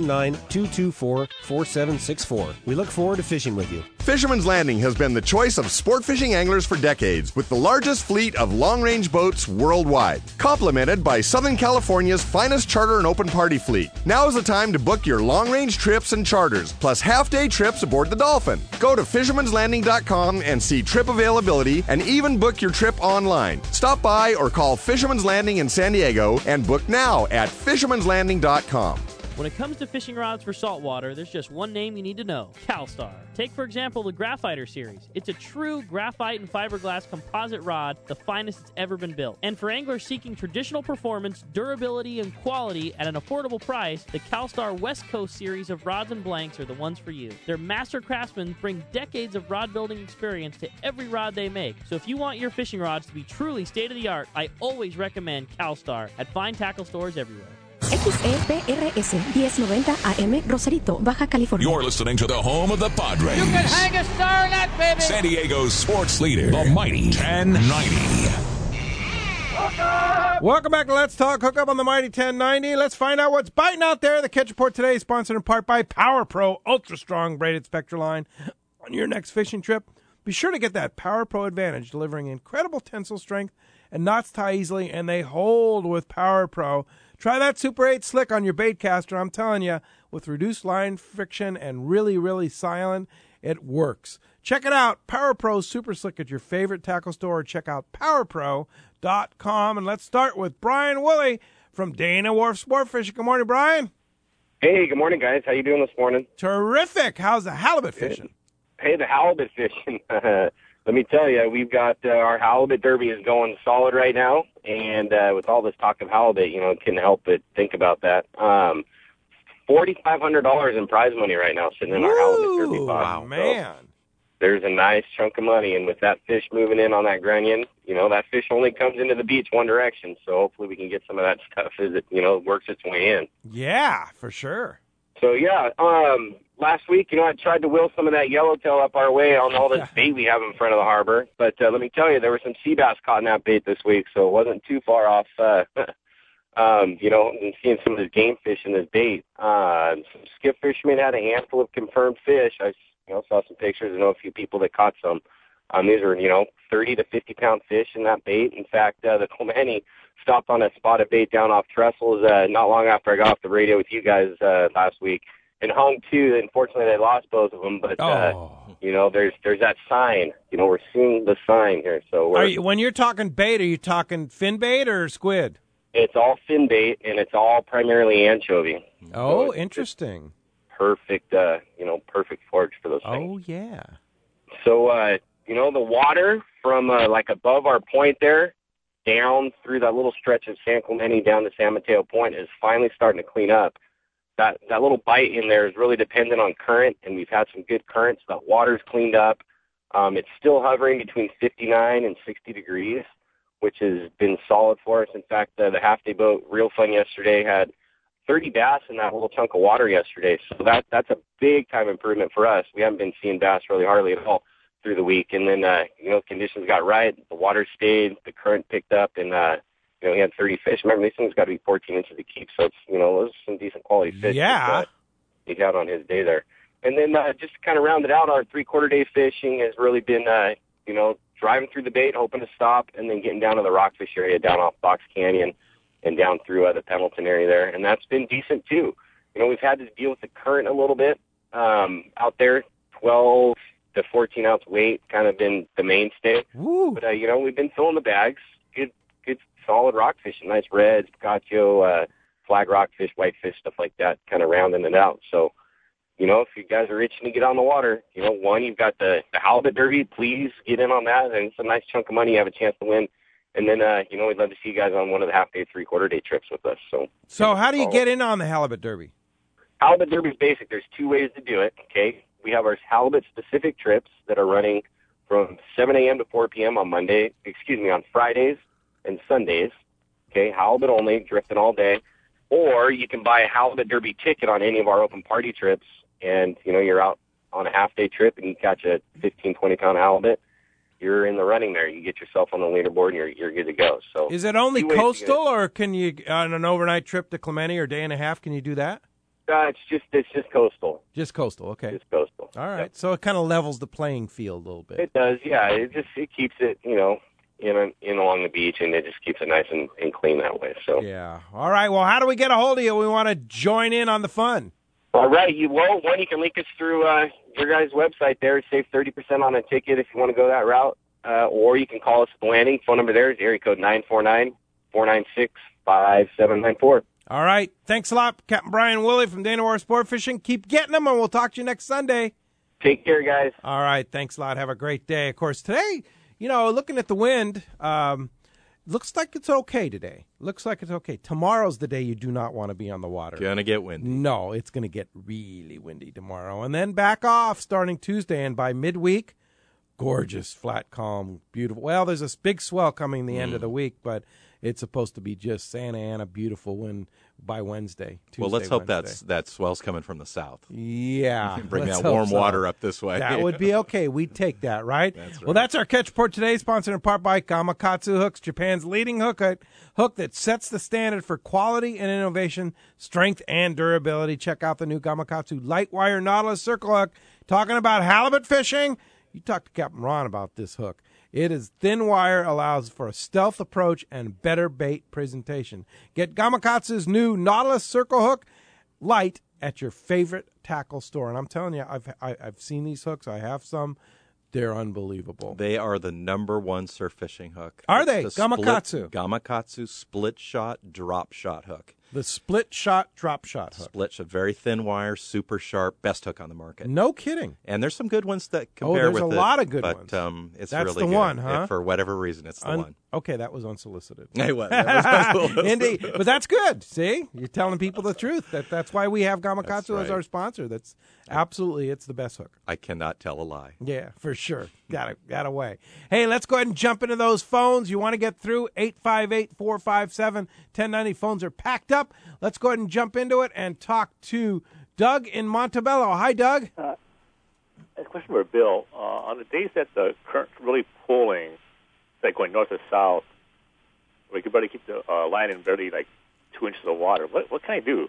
619-224-4764. We look forward to fishing with you. Fisherman's Landing has been the choice of sport fishing anglers for decades, with the largest fleet of long-range boats worldwide, complemented by Southern California's finest charter and open party fleet. Now is the time to book your long-range trips and charters, plus half-day trips aboard the Dolphin. Go to fishermanslanding.com and see trip availability, and even book your trip online. Stop by or call Fisherman's Landing in San Diego and book now at fishermanslanding.com. When it comes to fishing rods for saltwater, there's just one name you need to know: CalStar. Take, for example, the Graphiter series. It's a true graphite and fiberglass composite rod, the finest it's ever been built. And for anglers seeking traditional performance, durability, and quality at an affordable price, the CalStar West Coast series of rods and blanks are the ones for you. Their master craftsmen bring decades of rod building experience to every rod they make. So if you want your fishing rods to be truly state-of-the-art, I always recommend CalStar at fine tackle stores everywhere. XEPRS 1090 AM, Rosarito, Baja California. You're listening to the home of the Padres. You can hang a star in that, baby. San Diego's sports leader, the mighty 1090. Welcome back to Let's Talk Hookup on the Mighty 1090. Let's find out what's biting out there. The Catch Report today is sponsored in part by Power Pro Ultra Strong Braided Spectraline. On your next fishing trip, be sure to get that Power Pro Advantage, delivering incredible tensile strength and knots tie easily, and they hold with Power Pro. Try that Super 8 Slick on your bait caster. I'm telling you, with reduced line friction and really, really silent, it works. Check it out, Power Pro Super Slick at your favorite tackle store. Or check out PowerPro.com. And let's start with Brian Woolley from Dana Wharf Sport Fishing. Good morning, Brian. Hey, good morning, guys. How you doing this morning? Terrific. How's the halibut fishing? Hey, the halibut fishing. Let me tell you, we've got our halibut derby is going solid right now, and with all this talk of halibut, couldn't help but think about that. $4,500 in prize money right now sitting in our halibut derby pot. Wow, man. So there's a nice chunk of money, and with that fish moving in on that grunion, that fish only comes into the beach one direction, so hopefully we can get some of that stuff as it, works its way in. Yeah, for sure. So, yeah, last week, I tried to wheel some of that yellowtail up our way on all this bait we have in front of the harbor. But let me tell you, there were some sea bass caught in that bait this week, so it wasn't too far off, and seeing some of this game fish in this bait. Some skiff fishermen had a handful of confirmed fish. I saw some pictures. I know a few people that caught some. These are, 30 to 50-pound fish in that bait. In fact, the Clemente stopped on a spotted bait down off Trestles not long after I got off the radio with you guys last week. And hung two. Unfortunately, they lost both of them. But there's that sign. We're seeing the sign here. So when you're talking bait, are you talking fin bait or squid? It's all fin bait, and it's all primarily anchovy. Oh, so interesting. Perfect. Perfect forage for those things. Oh yeah. So the water from like above our point there, down through that little stretch of San Clemente down to San Mateo Point is finally starting to clean up. That little bite in there is really dependent on current, and we've had some good currents. That water's cleaned up. It's still hovering between 59 and 60 degrees, which has been solid for us. In fact, the half-day boat, Real Fun yesterday, had 30 bass in that little chunk of water yesterday. So that's a big-time improvement for us. We haven't been seeing bass really hardly at all through the week. And then, conditions got right. The water stayed. The current picked up, and he had 30 fish. Remember, these things got to be 14 inches to keep, so it's, those are some decent quality fish. Yeah. He got on his day there. And then just to kind of round it out, our three-quarter day fishing has really been, driving through the bait, hoping to stop, and then getting down to the rockfish area down off Box Canyon and down through the Pendleton area there. And that's been decent, too. We've had to deal with the current a little bit out there, 12 to 14-ounce weight kind of been the mainstay. Woo. But, we've been filling the bags. Good solid rockfish, nice reds, picacho, flag rockfish, whitefish, stuff like that, kind of rounding it out. So, if you guys are itching to get on the water, one, you've got the halibut derby. Please get in on that, and it's a nice chunk of money you have a chance to win. And then, we'd love to see you guys on one of the half-day, three-quarter day trips with us. So how do you get in on the halibut derby? Halibut derby is basic. There's two ways to do it, okay? We have our halibut-specific trips that are running from 7 a.m. to 4 p.m. on Fridays and Sundays, okay, halibut only, drifting all day. Or you can buy a halibut derby ticket on any of our open party trips, and, you're out on a half-day trip and you catch a 15, 20-pound halibut. You're in the running there. You get yourself on the leaderboard and you're good to go. So, is it only coastal, or can you, on an overnight trip to Clemente or day and a half, can you do that? It's just coastal. Just coastal, okay. Just coastal. All right, Yep. So it kind of levels the playing field a little bit. It does, yeah. It keeps it, in along the beach, and it just keeps it nice and clean that way. So yeah. All right. Well, how do we get a hold of you? We want to join in on the fun. All right. You can link us through your guys' website there. Save 30% on a ticket if you want to go that route, or you can call us at the landing. Phone number there is area code 949-496-5794. All right. Thanks a lot, Captain Brian Woolley from Dana War Sport Fishing. Keep getting them, and we'll talk to you next Sunday. Take care, guys. All right. Thanks a lot. Have a great day. Of course, today, looking at the wind, looks like it's okay today. Looks like it's okay. Tomorrow's the day you do not want to be on the water. Gonna get windy. No, it's going to get really windy tomorrow. And then back off starting Tuesday. And by midweek, gorgeous, flat, calm, beautiful. Well, there's this big swell coming the end of the week, but it's supposed to be just Santa Ana, beautiful wind by Wednesday. Tuesday, well, let's hope Wednesday. that swell's coming from the south. Yeah. Bring let's that hope warm so. water up this way. That would be okay. We'd take that, right? That's right. Well, that's our catch report today, sponsored in part by Gamakatsu Hooks, Japan's leading hook that sets the standard for quality and innovation, strength and durability. Check out the new Gamakatsu Lightwire Nautilus Circle Hook. Talking about halibut fishing, you talked to Captain Ron about this hook. It is thin wire, allows for a stealth approach and better bait presentation. Get Gamakatsu's new Nautilus Circle Hook Light at your favorite tackle store. And I'm telling you, I've seen these hooks. I have some. They're unbelievable. They are the number one surf fishing hook. Are It's they? the Gamakatsu. Gamakatsu split shot drop shot hook. The split shot drop shot hook. Split shot, very thin wire, super sharp, best hook on the market. No kidding. And there's some good ones that compare with it. there's a lot of good ones. It's That's really the good. one, huh? For whatever reason, it's the one. Okay, that was unsolicited. It was. That was unsolicited. Indeed. But that's good. See? You're telling people the truth. That's why we have Gamakatsu as our sponsor. That's absolutely, it's the best hook. I cannot tell a lie. Yeah, for sure. Got away. Hey, let's go ahead and jump into those phones. You want to get through 858-457-1090. Phones are packed up. Let's go ahead and jump into it and talk to Doug in Montebello. Hi, Doug. A question for Bill. On the days that the current's really pulling, like going north or south, we could barely keep the line in barely like 2 inches of water. What can I do?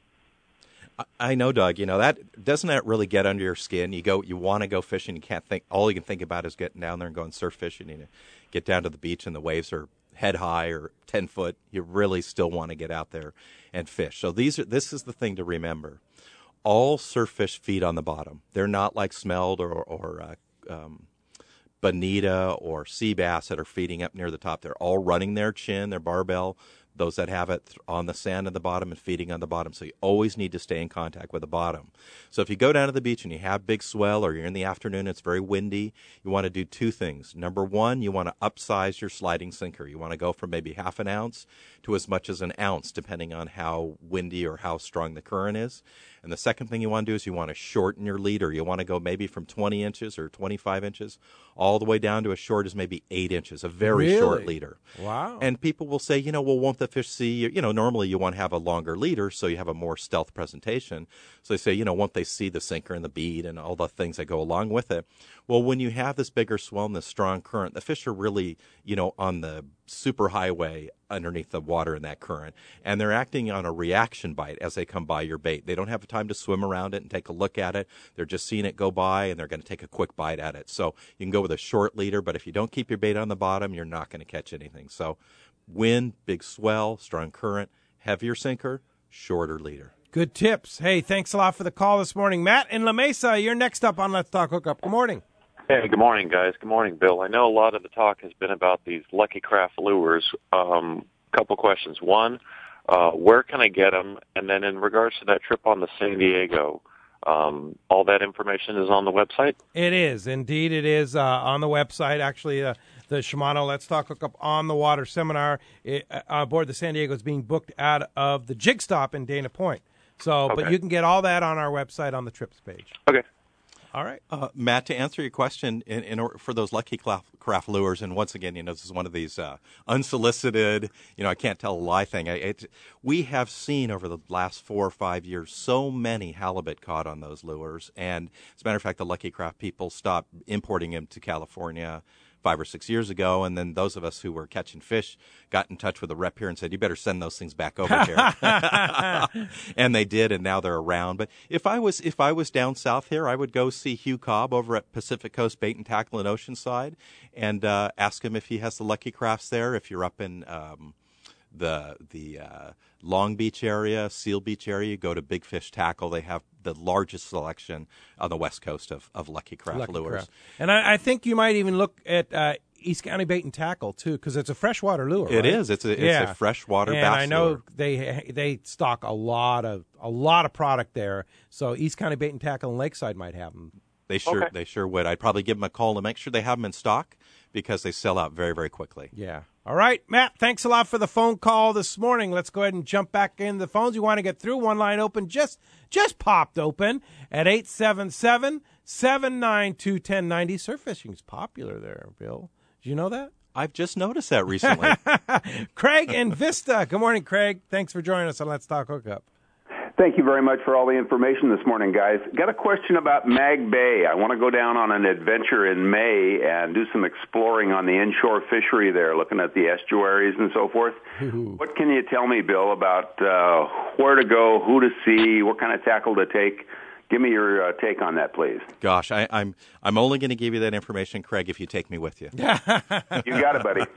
I know, Doug. That doesn't that really get under your skin? You want to go fishing. You can't think. All you can think about is getting down there and going surf fishing. You get down to the beach and the waves are head high or 10 foot. You really still want to get out there and fish. So this is the thing to remember. All surf fish feed on the bottom. They're not like smelled or bonita or sea bass that are feeding up near the top. They're all running their chin, their barbell, those that have it on the sand at the bottom and feeding on the bottom. So you always need to stay in contact with the bottom. So if you go down to the beach and you have big swell or you're in the afternoon, it's very windy, you want to do two things. Number one, you want to upsize your sliding sinker. You want to go from maybe half an ounce to as much as an ounce, depending on how windy or how strong the current is. And the second thing you want to do is you want to shorten your leader. You want to go maybe from 20 inches or 25 inches all the way down to as short as maybe 8 inches, a very short leader. Wow. And people will say, well, won't the fish see you? Normally you want to have a longer leader so you have a more stealth presentation. So they say, won't they see the sinker and the bead and all the things that go along with it? Well, when you have this bigger swell and this strong current, the fish are really, on the super highway underneath the water in that current, and they're acting on a reaction bite as they come by your bait. They don't have time to swim around it and take a look at it. They're just seeing it go by, and they're going to take a quick bite at it. So you can go with a short leader, but if you don't keep your bait on the bottom, you're not going to catch anything. So wind, big swell, strong current, heavier sinker, shorter leader. Good tips. Hey, thanks a lot for the call this morning. Matt in La Mesa, you're next up on Let's Talk Hookup. Good morning. Hey, good morning, guys. Good morning, Bill. I know a lot of the talk has been about these Lucky Craft lures. Couple questions. One, where can I get them? And then in regards to that trip on the San Diego, all that information is on the website? It is. Indeed, it is on the website. Actually, the Shimano Let's Talk Hookup on the Water seminar aboard the San Diego is being booked out of the Jig Stop in Dana Point. So, But you can get all that on our website on the trips page. Okay. All right. Matt, to answer your question, in order for those Lucky Craft lures, and once again, this is one of these unsolicited, I can't tell a lie thing. We have seen over the last 4 or 5 years so many halibut caught on those lures. And as a matter of fact, the Lucky Craft people stopped importing them to California 5 or 6 years ago, and then those of us who were catching fish got in touch with a rep here and said, you better send those things back over here. And they did, and now they're around. But if I was down south here, I would go see Hugh Cobb over at Pacific Coast Bait and Tackle in Oceanside and ask him if he has the Lucky Crafts there. If you're up in the Long Beach area, Seal Beach area, you go to Big Fish Tackle. They have the largest selection on the west coast of Lucky Craft lures. And I think you might even look at East County Bait and Tackle too, because it's a freshwater lure. It right? is. It's a freshwater and bass I know lure. they stock a lot of product there. So East County Bait and Tackle and Lakeside might have them. They sure would. I'd probably give them a call to make sure they have them in stock because they sell out very, very quickly. Yeah. All right, Matt, thanks a lot for the phone call this morning. Let's go ahead and jump back in the phones. You want to get through? One line open, just popped open at 877-792-1090. Surf fishing's popular there, Bill. Did you know that? I've just noticed that recently. Craig in Vista. Good morning, Craig. Thanks for joining us on Let's Talk Hookup. Thank you very much for all the information this morning, guys. Got a question about Mag Bay. I want to go down on an adventure in May and do some exploring on the inshore fishery there, looking at the estuaries and so forth. What can you tell me, Bill, about where to go, who to see, what kind of tackle to take? Give me your take on that, please. Gosh, I'm only going to give you that information, Craig, if you take me with you. You got it, buddy.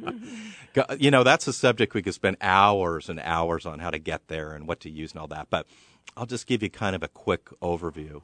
You know, that's a subject we could spend hours and hours on, how to get there and what to use and all that. But I'll just give you kind of a quick overview.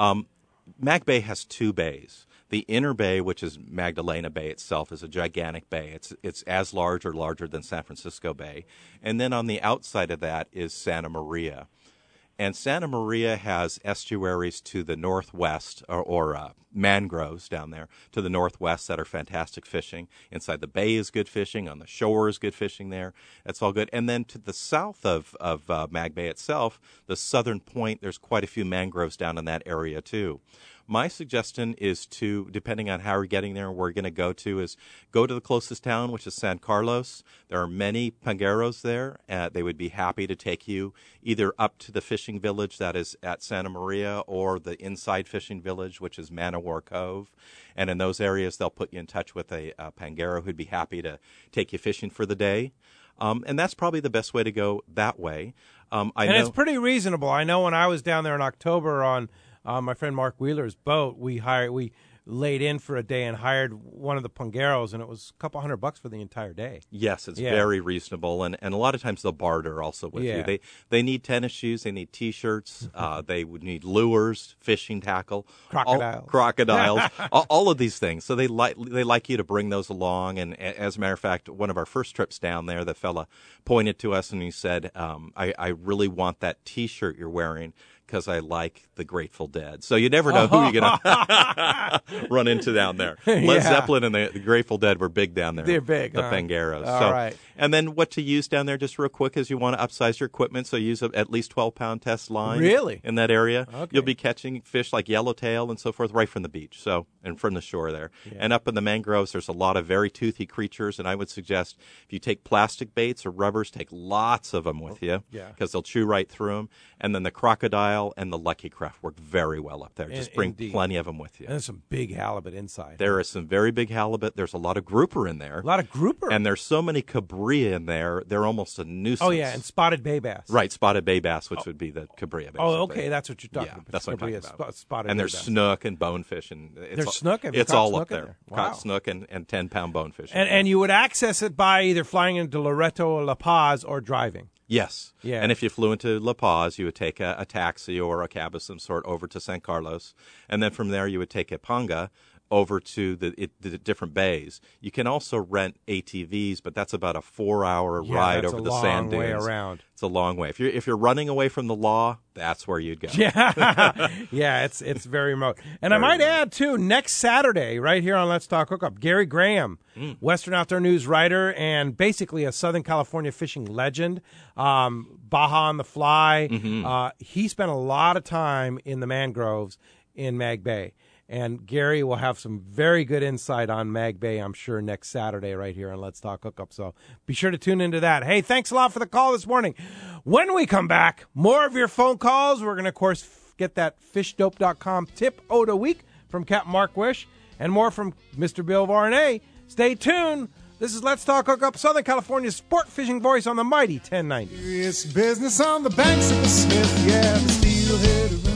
Mag Bay has two bays. The inner bay, which is Magdalena Bay itself, is a gigantic bay. It's as large or larger than San Francisco Bay. And then on the outside of that is Santa Maria. And Santa Maria has estuaries to the northwest, or mangroves down there to the northwest that are fantastic fishing. Inside the bay is good fishing. On the shore is good fishing there. That's all good. And then to the south of Mag Bay itself, the southern point, there's quite a few mangroves down in that area too. My suggestion is to, depending on how we're getting there and where we're going to go to, is go to the closest town, which is San Carlos. There are many pangeros there. They would be happy to take you either up to the fishing village that is at Santa Maria or the inside fishing village, which is Manowar Cove. And in those areas, they'll put you in touch with a pangero who'd be happy to take you fishing for the day. And that's probably the best way to go that way. It's pretty reasonable. I know when I was down there in October on my friend Mark Wheeler's boat, we laid in for a day and hired one of the pungeros, and it was a couple $100 for the entire day. Yes, it's very reasonable, and a lot of times they'll barter also with you. They need tennis shoes, they need T-shirts, they would need lures, fishing tackle, crocodiles, all of these things. So they like you to bring those along. And as a matter of fact, one of our first trips down there, the fella pointed to us and he said, "I really want that T-shirt you're wearing, because I like the Grateful Dead." So you never know who you're going to run into down there. Led Zeppelin and the Grateful Dead were big down there. They're big. The pangeros. All right. And then what to use down there, just real quick, is you want to upsize your equipment, so use at least 12-pound test line. Really? In that area. Okay. You'll be catching fish like yellowtail and so forth right from the beach, and from the shore there. Yeah. And up in the mangroves, there's a lot of very toothy creatures, and I would suggest if you take plastic baits or rubbers, take lots of them with you, because they'll chew right through them. And then the crocodile and the lucky craft work very well up there. Just bring plenty of them with you. And there's some big halibut inside. There is some very big halibut. There's a lot of grouper in there. A lot of grouper. And there's so many cabria in there, they're almost a nuisance. Oh, yeah, and spotted bay bass. Right, spotted bay bass, which would be the cabria, basically. Oh, okay, that's what you're talking about. That's what I'm talking about. Spotted and there's bay bass. snook and bonefish. And there's snook? It's all up there. Wow. Caught snook and 10-pound bonefish. And you would access it by either flying into Loreto or La Paz or driving. Yes. Yeah. And if you flew into La Paz, you would take a taxi or a cab of some sort over to San Carlos. And then from there, you would take a panga over to the different bays. You can also rent ATVs, but that's about a 4-hour ride over the sand dunes. It's a long way around. It's a long way. If you're running away from the law, that's where you'd go. Yeah, yeah, it's very remote. And I might add too, next Saturday, right here on Let's Talk Hookup, Gary Graham, Western Outdoor News writer and basically a Southern California fishing legend, Baja on the Fly. He spent a lot of time in the mangroves in Mag Bay. And Gary will have some very good insight on Mag Bay, I'm sure, next Saturday right here on Let's Talk Hookup. So be sure to tune into that. Hey, thanks a lot for the call this morning. When we come back, more of your phone calls. We're going to, of course, get that fishdope.com tip of the week from Captain Mark Wish and more from Mr. Bill Varney. Stay tuned. This is Let's Talk Hookup, Southern California's sport fishing voice on the mighty 1090. It's business on the banks of the Smith, yeah, the steelhead